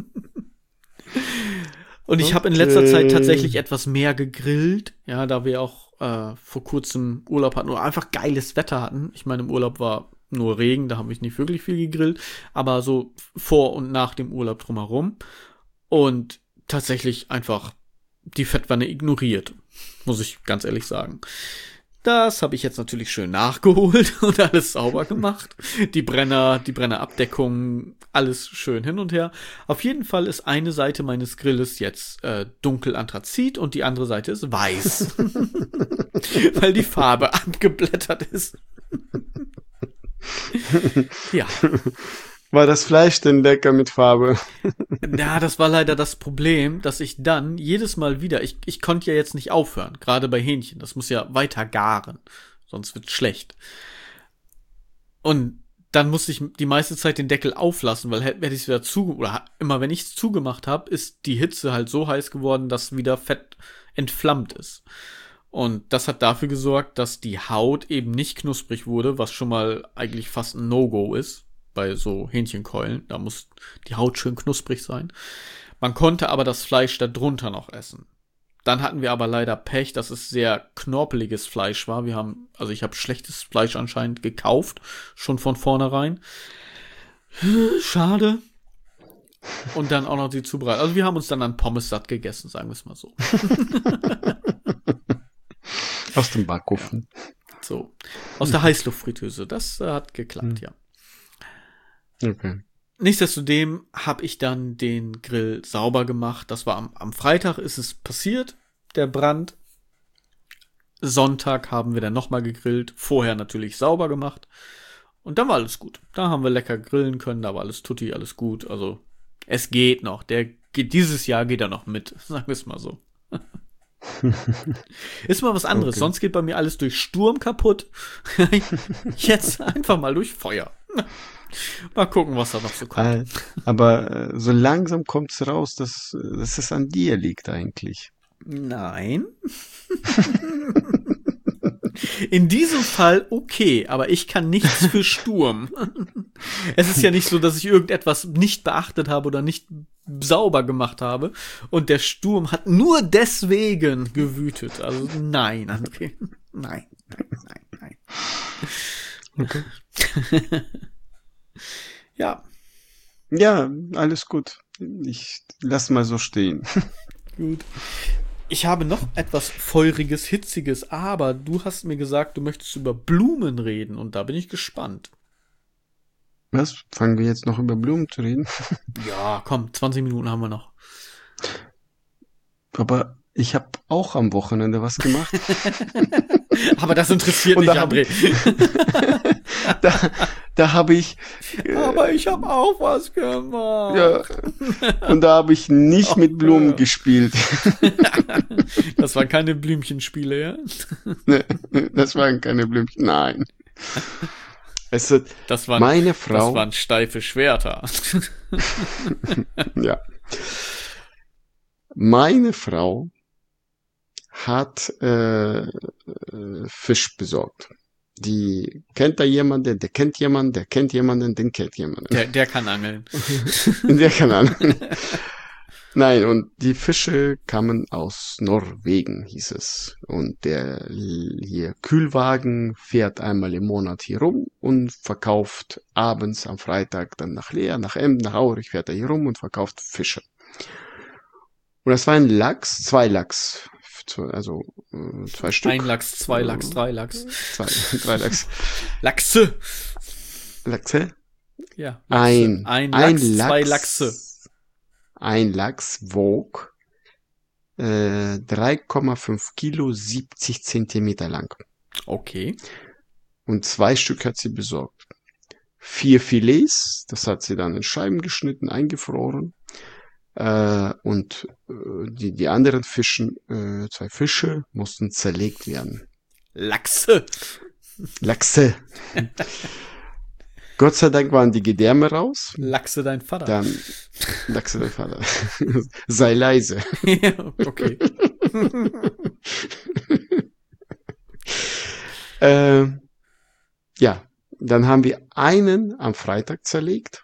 Und ich habe in letzter Zeit tatsächlich etwas mehr gegrillt, ja, da wir auch äh, vor kurzem Urlaub hatten oder einfach geiles Wetter hatten. Ich meine, im Urlaub war nur Regen, da habe ich nicht wirklich viel gegrillt, aber so vor und nach dem Urlaub drumherum. Und tatsächlich einfach die Fettwanne ignoriert, muss ich ganz ehrlich sagen. Das habe ich jetzt natürlich schön nachgeholt und alles sauber gemacht. Die Brenner, die Brennerabdeckung, alles schön hin und her. Auf jeden Fall ist eine Seite meines Grilles jetzt äh, dunkel Anthrazit und die andere Seite ist weiß. Weil die Farbe abgeblättert ist. Ja. War das Fleisch denn lecker mit Farbe? Ja, das war leider das Problem, dass ich dann jedes Mal wieder, ich, ich konnte ja jetzt nicht aufhören, gerade bei Hähnchen, das muss ja weiter garen, sonst wird's schlecht. Und dann musste ich die meiste Zeit den Deckel auflassen, weil hätte ich es wieder zu, oder immer wenn ich es zugemacht habe, ist die Hitze halt so heiß geworden, dass wieder Fett entflammt ist. Und das hat dafür gesorgt, dass die Haut eben nicht knusprig wurde, was schon mal eigentlich fast ein No-Go ist. Bei so Hähnchenkeulen. Da muss die Haut schön knusprig sein. Man konnte aber das Fleisch da drunter noch essen. Dann hatten wir aber leider Pech, dass es sehr knorpeliges Fleisch war. Wir haben, also ich habe schlechtes Fleisch anscheinend gekauft, schon von vornherein. Schade. Und dann auch noch die Zubereitung. Also wir haben uns dann an Pommes satt gegessen, sagen wir es mal so. Aus dem Backofen. So. Aus der Heißluftfritteuse. Das äh, hat geklappt, hm. ja. Okay. Nichtsdestowem habe ich dann den Grill sauber gemacht. Das war am, am Freitag ist es passiert, der Brand. Sonntag haben wir dann nochmal gegrillt. Vorher natürlich sauber gemacht. Und dann war alles gut. Da haben wir lecker grillen können. Da war alles tutti, alles gut. Also es geht noch. Der geht, dieses Jahr geht er noch mit. Sagen wir es mal so. Ist mal was anderes. Okay. Sonst geht bei mir alles durch Sturm kaputt. Jetzt einfach mal durch Feuer. Mal gucken, was da noch so kommt. Aber äh, so langsam kommt es raus, dass, dass es an dir liegt eigentlich. Nein. In diesem Fall okay, aber ich kann nichts für Sturm. Es ist ja nicht so, dass ich irgendetwas nicht beachtet habe oder nicht sauber gemacht habe und der Sturm hat nur deswegen gewütet. Also nein, André. Nein, nein, nein, nein. Okay. Ja. Ja, alles gut. Ich lass mal so stehen. Gut. Ich habe noch etwas Feuriges, Hitziges, aber du hast mir gesagt, du möchtest über Blumen reden und da bin ich gespannt. Was? Fangen wir jetzt noch über Blumen zu reden? Ja, komm, zwanzig Minuten haben wir noch. Aber ich habe auch am Wochenende was gemacht. Aber das interessiert mich, André. da da habe ich... Äh, Aber ich habe auch was gemacht. Ja, und da habe ich nicht Ach, mit Blumen ja. gespielt. Das waren keine Blümchenspiele, ja? Nee, das waren keine Blümchen, nein. Es hat das waren, meine Frau... Das waren steife Schwerter. Ja. Meine Frau hat äh, äh, Fisch besorgt. Die kennt da jemanden, der kennt jemanden, der kennt jemanden, den kennt jemanden. Der, der kann angeln. Der kann angeln. Nein, und die Fische kamen aus Norwegen, hieß es. Und der hier Kühlwagen fährt einmal im Monat hier rum und verkauft abends am Freitag dann nach Leer, nach Emden, nach Aurich fährt er hier rum und verkauft Fische. Und das war ein Lachs, zwei Lachs, also äh, zwei Stück. Ein Lachs, zwei Lachs, drei Lachs. Zwei, drei Lachs. Lachse. Lachse? Ja. Lachse. Ein, ein ein Lachs, Lachs, zwei Lachse. Ein Lachs wog äh, drei Komma fünf Kilo, siebzig Zentimeter lang. Okay. Und zwei Stück hat sie besorgt. Vier Filets, das hat sie dann in Scheiben geschnitten, eingefroren. Äh, und äh, die, die anderen Fischen, äh, zwei Fische, mussten zerlegt werden. Lachse. Lachse. Gott sei Dank waren die Gedärme raus. Lachse dein Vater. Dann Lachse dein Vater. Sei leise. Okay. äh, ja, dann haben wir einen am Freitag zerlegt.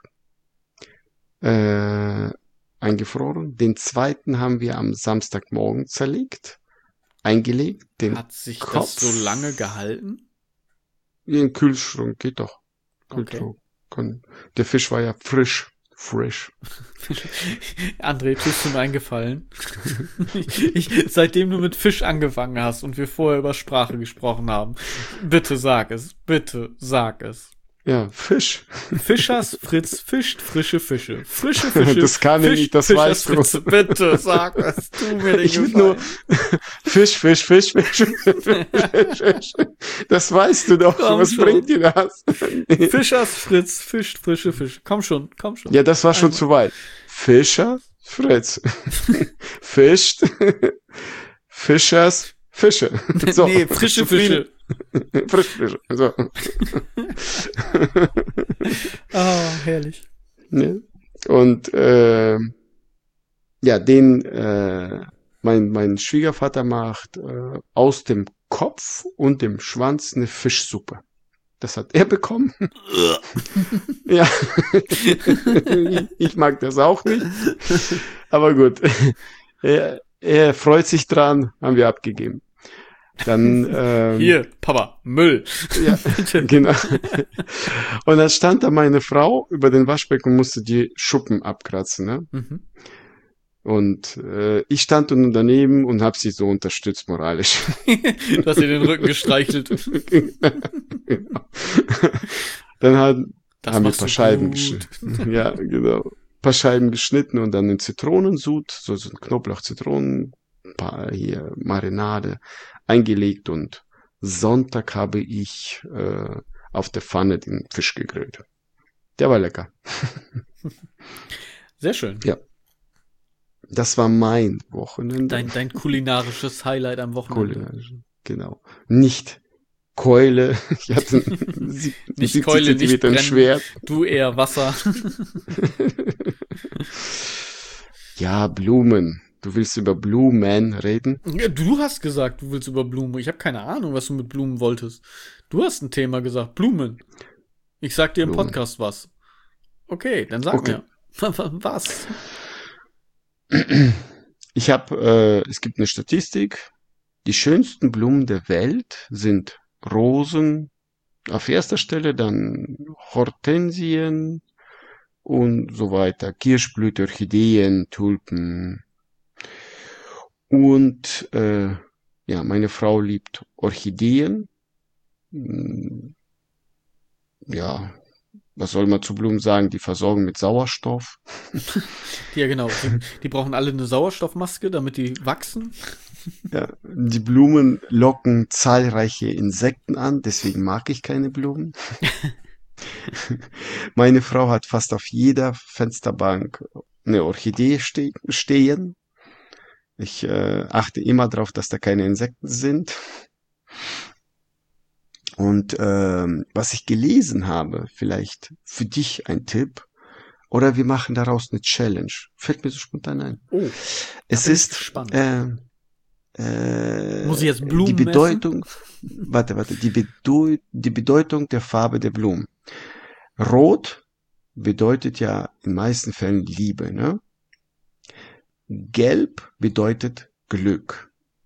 Äh, eingefroren. Den zweiten haben wir am Samstagmorgen zerlegt, eingelegt. Den Hat sich Kopf, das so lange gehalten? in den Kühlschrank, geht doch. Okay. Kühlschrank. Der Fisch war ja frisch. Frisch. André, tust du mir einen Gefallen? ich, ich, seitdem du mit Fisch angefangen hast und wir vorher über Sprache gesprochen haben, bitte sag es, bitte sag es. Ja, Fisch. Fischers Fritz fischt frische Fische. Frische Fische. Das kann ich nicht, das Fischers weißt du. Fritz, bitte sag es. Tu mir den Ich will Gefallen. nur Fisch, Fisch, Fisch, Fisch, Fisch, Fisch. Das weißt du doch. Komm Was schon. bringt dir das? Fischers Fritz fischt frische Fische. Komm schon, komm schon. Ja, das war schon Einmal. zu weit. Fischer, Fritz. Fischt. Fischers, Fische. So. Nee, frische Zufrieden? Fische. Frisch, Fische. So. Ah, herrlich. Ne? Und äh, ja, den äh, mein mein Schwiegervater macht äh, aus dem Kopf und dem Schwanz eine Fischsuppe. Das hat er bekommen. Ja, ich mag das auch nicht. Aber gut, er, er freut sich dran, haben wir abgegeben. Dann ähm, Hier, Papa, Müll. ja, genau. Und dann stand da meine Frau über den Waschbecken und musste die Schuppen abkratzen, ne? Mhm. Und äh, ich stand nun daneben und habe sie so unterstützt moralisch. Du hast ihr den Rücken gestreichelt. Genau. Dann hat, Das haben wir ein machst paar du Scheiben gut. geschnitten. Ja, genau. Ein paar Scheiben geschnitten und dann in Zitronensud, so, so ein Knoblauch-Zitronen, ein paar hier Marinade eingelegt und Sonntag habe ich äh, auf der Pfanne den Fisch gegrillt. Der war lecker. Sehr schön. Ja. Das war mein Wochenende. Dein, dein kulinarisches Highlight am Wochenende. Kulinarisch, genau. Nicht Keule. Ich hatte ein sieb- Nicht siebzig Keule, nicht Zentimeter ein brennen. Schwert. Du eher Wasser. Ja, Blumen. Du willst über Blumen reden? Ja, du hast gesagt, du willst über Blumen. Ich habe keine Ahnung, was du mit Blumen wolltest. Du hast ein Thema gesagt, Blumen. Ich sag dir im Blumen. Podcast was. Okay, dann sag Okay. mir. Was? Ich habe, äh, es gibt eine Statistik. Die schönsten Blumen der Welt sind Rosen auf erster Stelle, dann Hortensien und so weiter. Kirschblüte, Orchideen, Tulpen. Und äh, ja, meine Frau liebt Orchideen. Hm, Ja, was soll man zu Blumen sagen? Die versorgen mit Sauerstoff. Ja, genau. Die, die brauchen alle eine Sauerstoffmaske, damit die wachsen. Ja, die Blumen locken zahlreiche Insekten an, deswegen mag ich keine Blumen. Meine Frau hat fast auf jeder Fensterbank eine Orchidee ste stehen. Ich äh, achte immer darauf, dass da keine Insekten sind. Und ähm, was ich gelesen habe, vielleicht für dich ein Tipp, Oder wir machen daraus eine Challenge. Fällt mir so spontan ein. Oh, es ist spannend. Äh, äh, Muss ich jetzt Blumen die Bedeutung, messen? warte, warte, die, Bedeu die Bedeutung der Farbe der Blumen. Rot bedeutet ja in meisten Fällen Liebe, ne? Gelb bedeutet Glück.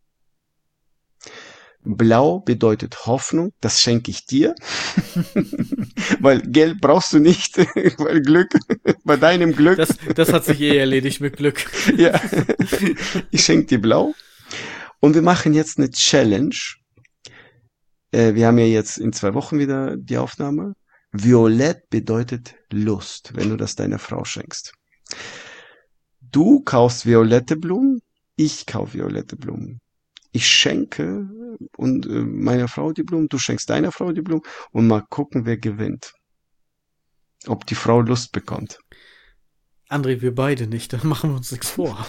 Blau bedeutet Hoffnung, das schenke ich dir. Weil Gelb brauchst du nicht, weil Glück, bei deinem Glück. Das, das hat sich eh erledigt mit Glück. Ja, ich schenke dir Blau. Und wir machen jetzt eine Challenge. Äh, wir haben ja jetzt in zwei Wochen wieder die Aufnahme. Violett bedeutet Lust, wenn du das deiner Frau schenkst. Du kaufst violette Blumen, ich kaufe violette Blumen. Ich schenke und äh, meiner Frau die Blumen, du schenkst deiner Frau die Blumen und mal gucken, wer gewinnt. Ob die Frau Lust bekommt. André, wir beide nicht, dann machen wir uns nichts vor.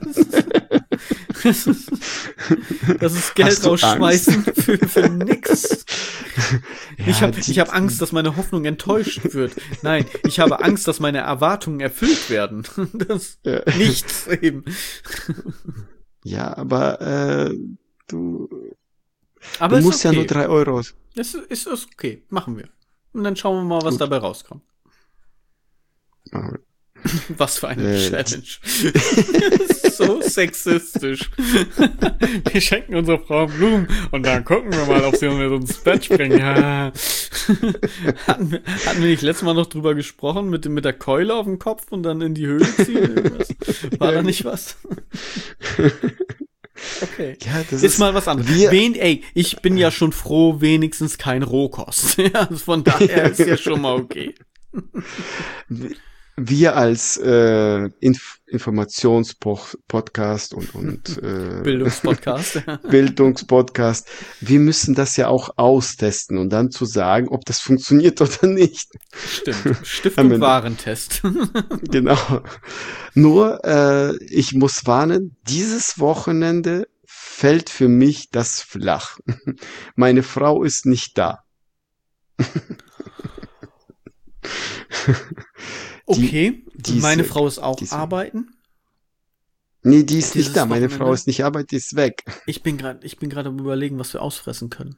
Das ist, das ist Geld rausschmeißen für, für nix. Ja, ich habe ich hab Angst, dass meine Hoffnung enttäuscht wird. Nein, ich habe Angst, dass meine Erwartungen erfüllt werden. Das ja. Nichts eben. Ja, aber äh, du, aber du musst okay. ja nur drei Euro. Das ist, ist okay, machen wir. Und dann schauen wir mal, was Gut. dabei rauskommt. Machen wir. Was für eine äh. Challenge. So sexistisch. Wir schenken unserer Frau Blumen und dann gucken wir mal, ob sie uns ins Bett springen. Ja. Hatten, wir, hatten wir nicht letztes Mal noch drüber gesprochen, mit, dem, mit der Keule auf dem Kopf und dann in die Höhle ziehen? Irgendwas? War da nicht was? Okay. Ja, das ist, ist mal was anderes. Wen, ey, ich bin ja schon froh, wenigstens kein Rohkost. Ja, von daher ist ja schon mal okay. Wir als äh, Inf Informationspodcast und, und äh, Bildungspodcast. Bildungspodcast, wir müssen das ja auch austesten und dann zu sagen, ob das funktioniert oder nicht. Stimmt. Stiftung Warentest. Genau. Nur, äh, ich muss warnen, dieses Wochenende fällt für mich das flach. Meine Frau ist nicht da. Okay, die, meine diese, Frau ist auch diese. arbeiten. Nee, die ist Dieses nicht da. Meine Wochenende. Frau ist nicht arbeiten, die ist weg. Ich bin gerade, ich bin gerade am Überlegen, was wir ausfressen können.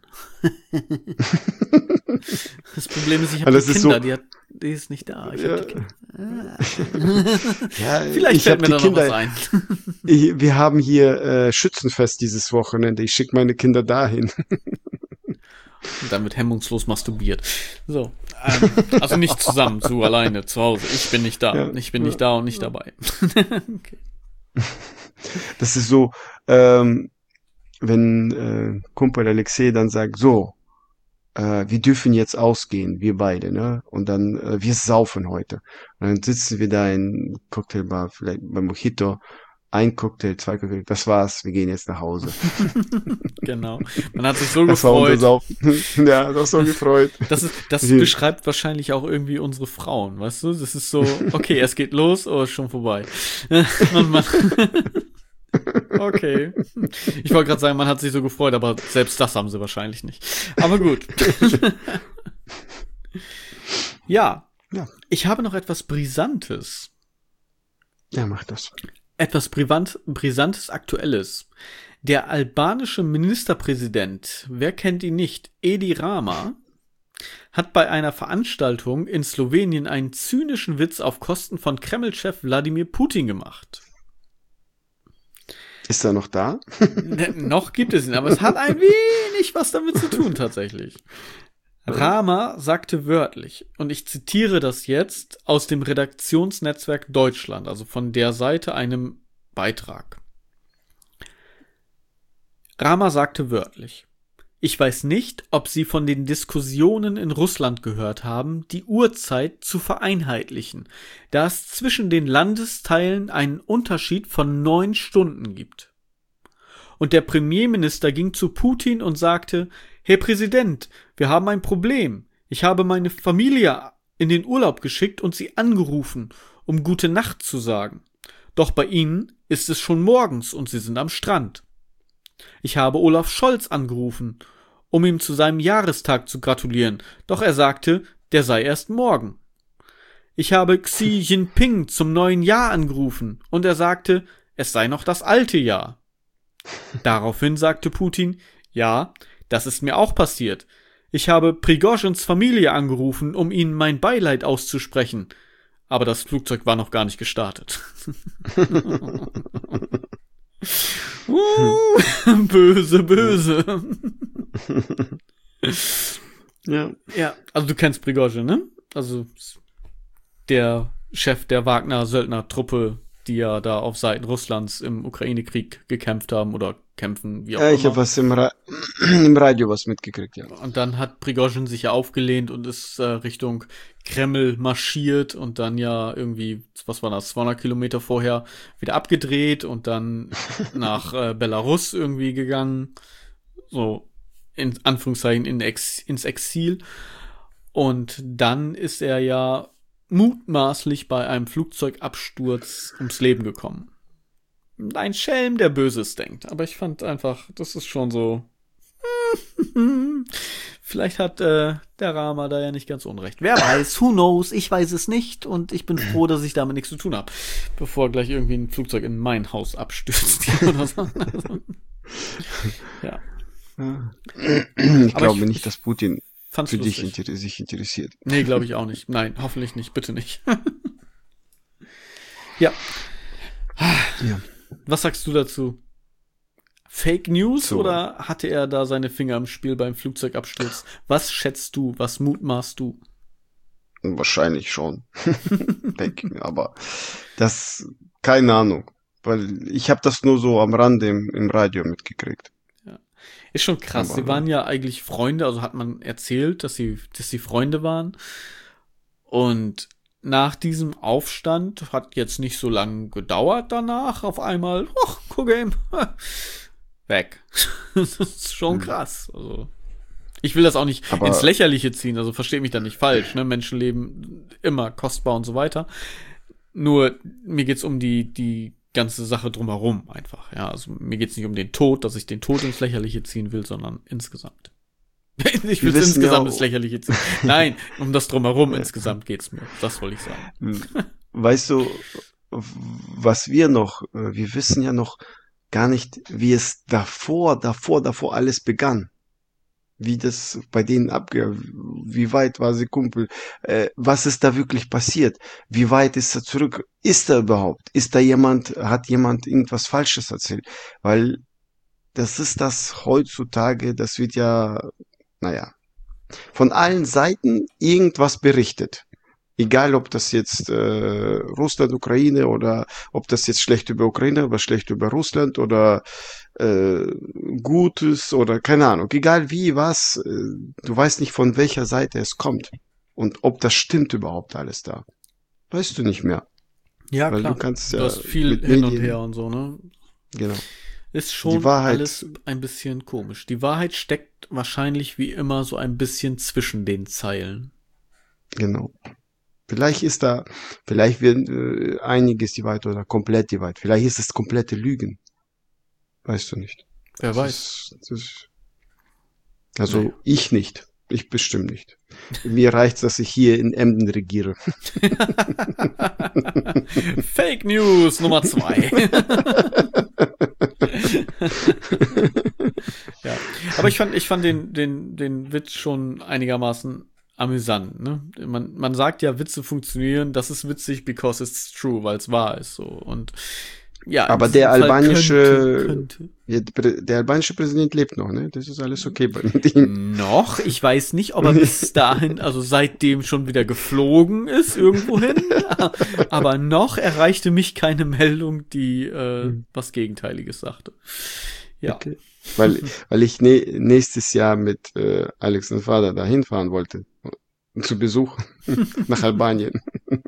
Das Problem ist, ich habe die Kinder, so, die, hat, die ist nicht da. Ich ja. hab die Kinder. Ah. Ja, Vielleicht fällt mir da noch Kinder, was ein. Ich, wir haben hier äh, Schützenfest dieses Wochenende. Ich schicke meine Kinder dahin. Und dann wird hemmungslos masturbiert. So. Ähm, also nicht zusammen, zu alleine, zu Hause. Ich bin nicht da. Ja, ich bin ja, nicht da und nicht ja. dabei. Okay. Das ist so, ähm, wenn äh, Kumpel Alexei dann sagt, so, äh, wir dürfen jetzt ausgehen, wir beide, ne? Und dann, äh, wir saufen heute. Und dann sitzen wir da in Cocktailbar, vielleicht beim Mojito, ein Cocktail, zwei Cocktail, das war's, wir gehen jetzt nach Hause. Genau. Man hat sich so das gefreut. War ja, das so gefreut. Das ist, das beschreibt wahrscheinlich auch irgendwie unsere Frauen, weißt du? Das ist so, okay, es geht los, oh, ist schon vorbei. man, man okay. Ich wollte gerade sagen, man hat sich so gefreut, aber selbst das haben sie wahrscheinlich nicht. Aber gut. Ja. Ja. Ich habe noch etwas Brisantes. Ja, mach das. Etwas Brisant, Brisantes Aktuelles. Der albanische Ministerpräsident, wer kennt ihn nicht, Edi Rama, hat bei einer Veranstaltung in Slowenien einen zynischen Witz auf Kosten von Kreml-Chef Wladimir Putin gemacht. Ist er noch da? Ne, noch gibt es ihn, aber es hat ein wenig was damit zu tun tatsächlich. Rama sagte wörtlich, und ich zitiere das jetzt aus dem Redaktionsnetzwerk Deutschland, also von der Seite einem Beitrag. Rama sagte wörtlich: Ich weiß nicht, ob Sie von den Diskussionen in Russland gehört haben, die Uhrzeit zu vereinheitlichen, da es zwischen den Landesteilen einen Unterschied von neun Stunden gibt. Und der Premierminister ging zu Putin und sagte: Herr Präsident, wir haben ein Problem. Ich habe meine Familie in den Urlaub geschickt und sie angerufen, um gute Nacht zu sagen. Doch bei Ihnen ist es schon morgens und Sie sind am Strand. Ich habe Olaf Scholz angerufen, um ihm zu seinem Jahrestag zu gratulieren, doch er sagte, der sei erst morgen. Ich habe Xi Jinping zum neuen Jahr angerufen und er sagte, es sei noch das alte Jahr. Daraufhin sagte Putin, ja, das ist mir auch passiert. Ich habe Prigozhins Familie angerufen, um ihnen mein Beileid auszusprechen. Aber das Flugzeug war noch gar nicht gestartet. uh, böse, böse. Ja. Ja, also du kennst Prigozhin, ne? Also der Chef der Wagner-Söldner-Truppe, die ja da auf Seiten Russlands im Ukraine-Krieg gekämpft haben oder kämpfen, wie auch Ja, immer. ich habe was im, Ra- im Radio was mitgekriegt, ja. Und dann hat Prigozhin sich ja aufgelehnt und ist äh, Richtung Kreml marschiert und dann ja irgendwie, was war das, zweihundert Kilometer vorher wieder abgedreht und dann nach äh, Belarus irgendwie gegangen. So, in Anführungszeichen in Ex- ins Exil. Und dann ist er ja mutmaßlich bei einem Flugzeugabsturz ums Leben gekommen. Ein Schelm, der Böses denkt. Aber ich fand einfach, das ist schon so. Vielleicht hat äh, der Rama da ja nicht ganz unrecht. Wer weiß, who knows, ich weiß es nicht und ich bin froh, dass ich damit nichts zu tun habe. Bevor gleich irgendwie ein Flugzeug in mein Haus abstürzt. Oder so. Ja. Ich Aber glaube ich- nicht, dass Putin Fand's für dich lustig. inter- sich interessiert. Nee, glaube ich auch nicht. Nein, hoffentlich nicht. Bitte nicht. Ja. Ja. Was sagst du dazu? Fake News So. oder hatte er da seine Finger im Spiel beim Flugzeugabsturz? Was schätzt du? Was mutmaßt du? Wahrscheinlich schon. Denke ich mir. Aber das, keine Ahnung. Weil ich habe das nur so am Rande im, im Radio mitgekriegt. Ist schon krass. Aber- Sie waren ja eigentlich Freunde, also hat man erzählt, dass sie, dass sie Freunde waren. Und nach diesem Aufstand hat jetzt nicht so lange gedauert danach. Auf einmal, ach, guck ihm, weg. Das ist schon krass. Also, ich will das auch nicht Aber- ins Lächerliche ziehen, also versteht mich da nicht falsch. Ne? Menschenleben immer kostbar und so weiter. Nur mir geht's um die, die ganze Sache drumherum einfach. Ja, also mir geht's nicht um den Tod, dass ich den Tod ins Lächerliche ziehen will, sondern insgesamt. Ich will Wir es wissen insgesamt ja ins Lächerliche ziehen. Nein, um das drumherum insgesamt geht's mir. Das wollte ich sagen. Weißt du, was wir noch, äh, wir wissen ja noch gar nicht, wie es davor, davor, davor alles begann. Wie das bei denen abge, wie weit war sie Kumpel, äh, was ist da wirklich passiert? Wie weit ist er zurück? Ist er überhaupt? Ist da jemand, hat jemand irgendwas Falsches erzählt? Weil das ist das heutzutage, das wird ja, naja, von allen Seiten irgendwas berichtet. Egal, ob das jetzt äh, Russland, Ukraine oder ob das jetzt schlecht über Ukraine oder schlecht über Russland oder äh, Gutes oder keine Ahnung. Egal wie, was, äh, du weißt nicht, von welcher Seite es kommt und ob das stimmt überhaupt alles da. Weißt du nicht mehr. Ja, Weil klar. du kannst Du ja hast viel mit hin und Medien- her und so, ne? Genau. Ist schon Die Wahrheit- alles ein bisschen komisch. Die Wahrheit steckt wahrscheinlich wie immer so ein bisschen zwischen den Zeilen. Genau. Vielleicht ist da, vielleicht wird äh, einiges die Wahrheit oder komplett die Wahrheit. Vielleicht ist es komplette Lügen. Weißt du nicht. Wer Das weiß. ist- das ist, also Nee. ich nicht. Ich bestimmt nicht. Mir reicht's, dass ich hier in Emden regiere. Fake News Nummer zwei. Ja. Aber ich fand, ich fand den, den, den Witz schon einigermaßen amüsant, ne? Man, man sagt ja, Witze funktionieren, das ist witzig, because it's true, weil es wahr ist, so. Und, ja. in Aber diesem der Fall albanische- könnte, könnte. Ja, der Prä- der albanische Präsident lebt noch, ne? Das ist alles okay bei ihm. Noch, ich weiß nicht, ob er bis dahin, also seitdem schon wieder geflogen ist, irgendwohin. Aber noch erreichte mich keine Meldung, die äh, was Gegenteiliges sagte. Ja. Okay. Weil, weil ich ne, nächstes Jahr mit äh, Alex und Vater da hinfahren wollte. Zu Besuch nach Albanien.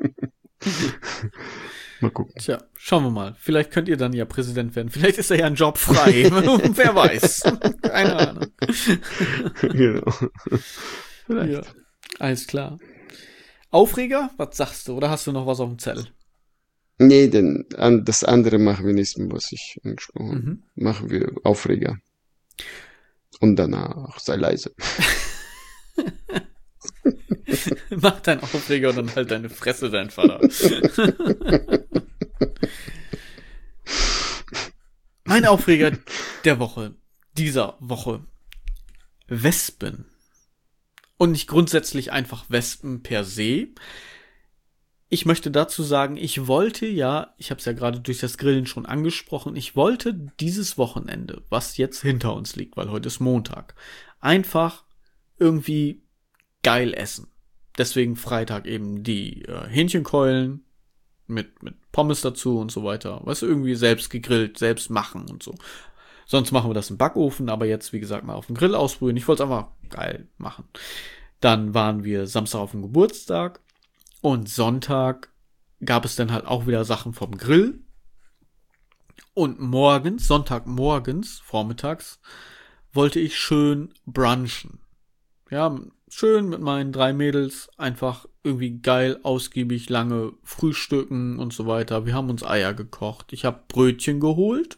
Mal gucken. Tja, schauen wir mal. Vielleicht könnt ihr dann ja Präsident werden. Vielleicht ist er ja ein Job frei. Wer weiß. Keine Ahnung. Genau. Vielleicht. Ja, alles klar. Aufreger? Was sagst du? Oder hast du noch was auf dem Zettel? Nee, denn an, das andere machen wir nicht, was ich angesprochen habe. Mhm. Machen wir Aufreger. Und danach sei leise. Mach deinen Aufreger und dann halt deine Fresse, dein Vater. Mein Aufreger der Woche, dieser Woche, Wespen. Und nicht grundsätzlich einfach Wespen per se. Ich möchte dazu sagen, ich wollte ja, ich habe es ja gerade durch das Grillen schon angesprochen, ich wollte dieses Wochenende, was jetzt hinter uns liegt, weil heute ist Montag, einfach irgendwie geil essen. Deswegen Freitag eben die äh, Hähnchenkeulen mit mit Pommes dazu und so weiter. Weißt du, irgendwie selbst gegrillt, selbst machen und so. Sonst machen wir das im Backofen, aber jetzt, wie gesagt, mal auf dem Grill ausprobieren. Ich wollte es einfach geil machen. Dann waren wir Samstag auf dem Geburtstag und Sonntag gab es dann halt auch wieder Sachen vom Grill. Und morgens, Sonntagmorgens, vormittags, wollte ich schön brunchen. Ja, schön mit meinen drei Mädels einfach irgendwie geil, ausgiebig, lange frühstücken und so weiter. Wir haben uns Eier gekocht. Ich habe Brötchen geholt.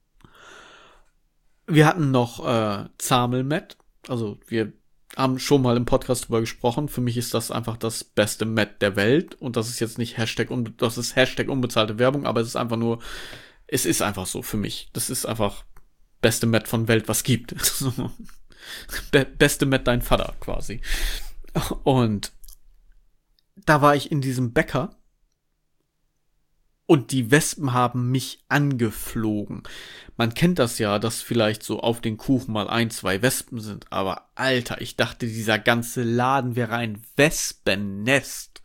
Wir hatten noch äh, Zamelmett. Also wir haben schon mal im Podcast drüber gesprochen. Für mich ist das einfach das beste Mett der Welt. Und das ist jetzt nicht Hashtag, unbe- das ist Hashtag unbezahlte Werbung, aber es ist einfach nur, es ist einfach so für mich. Das ist einfach beste Mett von Welt, was gibt. Be- beste Mett dein Vater quasi. Und da war ich in diesem Bäcker und die Wespen haben mich angeflogen. Man kennt das ja, dass vielleicht so auf den Kuchen mal ein, zwei Wespen sind. Aber Alter, ich dachte, dieser ganze Laden wäre ein Wespennest.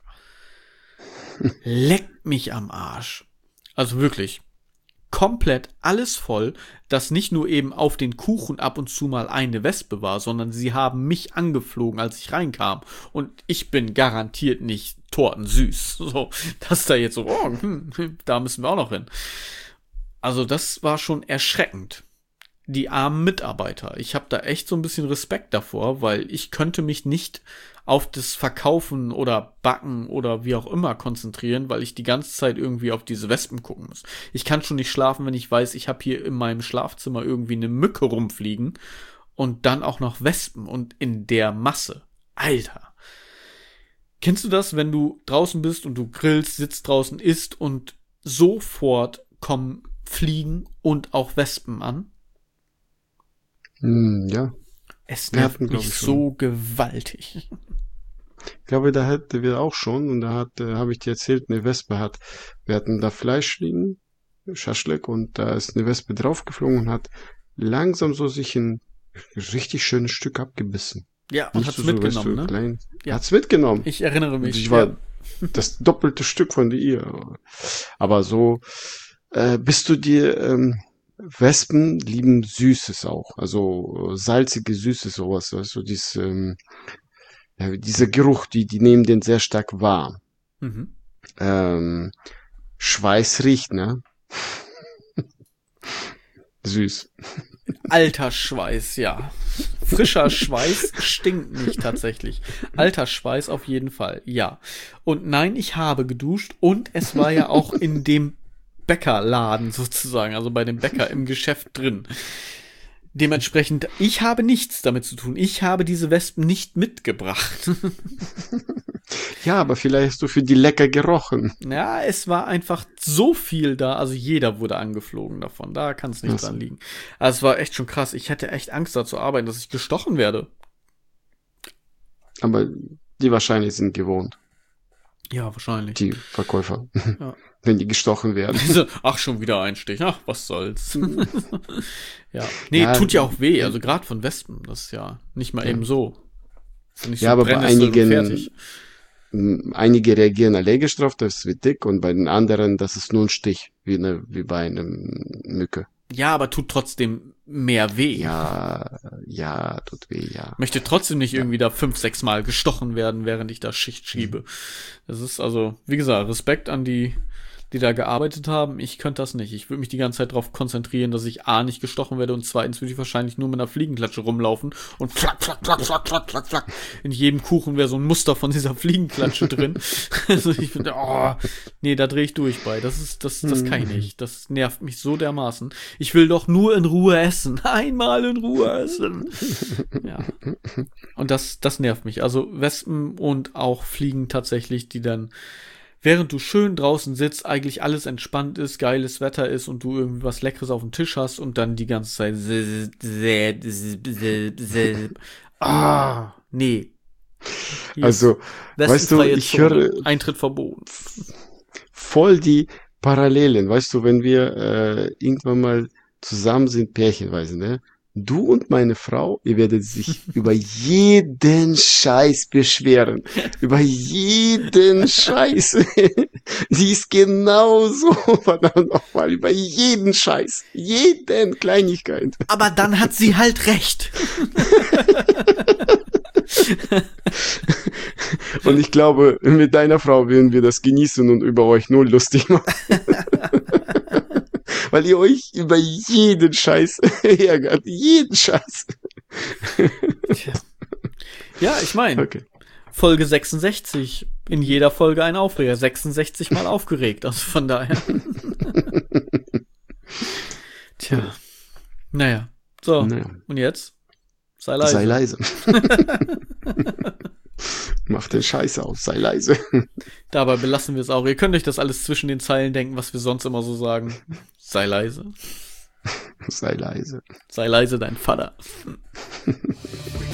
Leckt mich am Arsch. Also wirklich. Komplett alles voll, dass nicht nur eben auf den Kuchen ab und zu mal eine Wespe war, sondern sie haben mich angeflogen, als ich reinkam. Und ich bin garantiert nicht tortensüß. So, dass da jetzt so, oh, hm, da müssen wir auch noch hin. Also das war schon erschreckend. Die armen Mitarbeiter. Ich habe da echt so ein bisschen Respekt davor, weil ich könnte mich nicht auf das Verkaufen oder Backen oder wie auch immer konzentrieren, weil ich die ganze Zeit irgendwie auf diese Wespen gucken muss. Ich kann schon nicht schlafen, wenn ich weiß, ich habe hier in meinem Schlafzimmer irgendwie eine Mücke rumfliegen und dann auch noch Wespen und in der Masse. Alter. Kennst du das, wenn du draußen bist und du grillst, sitzt draußen, isst und sofort kommen Fliegen und auch Wespen an? Hm, ja. Es Wir nervt hatten, glaub mich ich, schon. so gewaltig. Ich glaube, da hatten wir auch schon, und da hat, äh, habe ich dir erzählt, eine Wespe hat, wir hatten da Fleisch liegen, Schaschlik, und da ist eine Wespe draufgeflogen und hat langsam so sich ein richtig schönes Stück abgebissen. Ja, und Nicht hat's so, so, weißt mitgenommen, du, ne? klein. Ja. Hat's mitgenommen. Ich erinnere Und mich. ich war ja. das doppelte Stück von ihr. Aber so, äh, bist du dir, ähm, Wespen lieben Süßes auch, also äh, salzige Süßes, sowas, weißt du, dieses, ähm, ja, dieser Geruch, die, die nehmen den sehr stark wahr. Mhm. Ähm, Schweiß riecht, ne? Süß. Alter Schweiß, ja. Frischer Schweiß stinkt nicht tatsächlich. Alter Schweiß auf jeden Fall, ja. Und nein, ich habe geduscht und es war ja auch in dem Bäckerladen sozusagen, also bei dem Bäcker im Geschäft drin. Dementsprechend, ich habe nichts damit zu tun. Ich habe diese Wespen nicht mitgebracht. Ja, aber vielleicht hast du für die lecker gerochen. Ja, es war einfach so viel da. Also jeder wurde angeflogen davon. Da kann es nicht Ach so. dran liegen. Also es war echt schon krass. Ich hätte echt Angst da zu arbeiten, dass ich gestochen werde. Aber die wahrscheinlich sind gewohnt, Ja, wahrscheinlich. die Verkäufer, Ja. wenn die gestochen werden. So, ach, schon wieder ein Stich. Ach, was soll's. Ja. Nee, Ja, tut ja auch weh. Also gerade von Wespen. Das ist ja nicht mal Ja. eben so. Ist nicht Ja, so aber bei Brennnessel und einigen, fertig. m, einige reagieren allergisch drauf, das wird dick, und bei den anderen, das ist nur ein Stich, wie, eine, wie bei einem Mücke. Ja, aber tut trotzdem mehr weh. Ja, ja, tut weh, ja. Möchte trotzdem nicht irgendwie da fünf, sechs Mal gestochen werden, während ich da Schicht schiebe. Das ist also, wie gesagt, Respekt an die die da gearbeitet haben. Ich könnte das nicht. Ich würde mich die ganze Zeit darauf konzentrieren, dass ich A, nicht gestochen werde und zweitens würde ich wahrscheinlich nur mit einer Fliegenklatsche rumlaufen und flack, flack, flack, flack, flack, flack, flack. In jedem Kuchen wäre so ein Muster von dieser Fliegenklatsche drin. Also ich finde, oh, nee, da drehe ich durch bei. Das ist, das, das kann ich nicht. Das nervt mich so dermaßen. Ich will doch nur in Ruhe essen. Einmal in Ruhe essen. Ja. Und das, das nervt mich. Also Wespen und auch Fliegen tatsächlich, die dann, während du schön draußen sitzt, eigentlich alles entspannt ist, geiles Wetter ist und du irgendwie was Leckeres auf dem Tisch hast und dann die ganze Zeit ah, nee. Hier Also, weißt du, ich höre Eintritt verboten. Voll die Parallelen, weißt du, wenn wir äh, irgendwann mal zusammen sind, pärchenweise, ne? Du und meine Frau, ihr werdet sich über jeden Scheiß beschweren. Über jeden Scheiß. Sie ist genauso, verdammt nochmal, über jeden Scheiß. Jeden Kleinigkeit. Aber dann hat sie halt recht. Und ich glaube, mit deiner Frau werden wir das genießen und über euch nur lustig machen. Weil ihr euch über jeden Scheiß ärgert. Jeden Scheiß. Ja, ich meine, okay. Folge sechsundsechzig. In jeder Folge ein Aufreger. sechsundsechzig Mal aufgeregt. Also von daher. Tja. Naja. So. Naja. Und jetzt? Sei leise. Sei leise. Mach den Scheiß aus, sei leise. Dabei belassen wir es auch. Ihr könnt euch das alles zwischen den Zeilen denken, was wir sonst immer so sagen. Sei leise. Sei leise. Sei leise, dein Vater.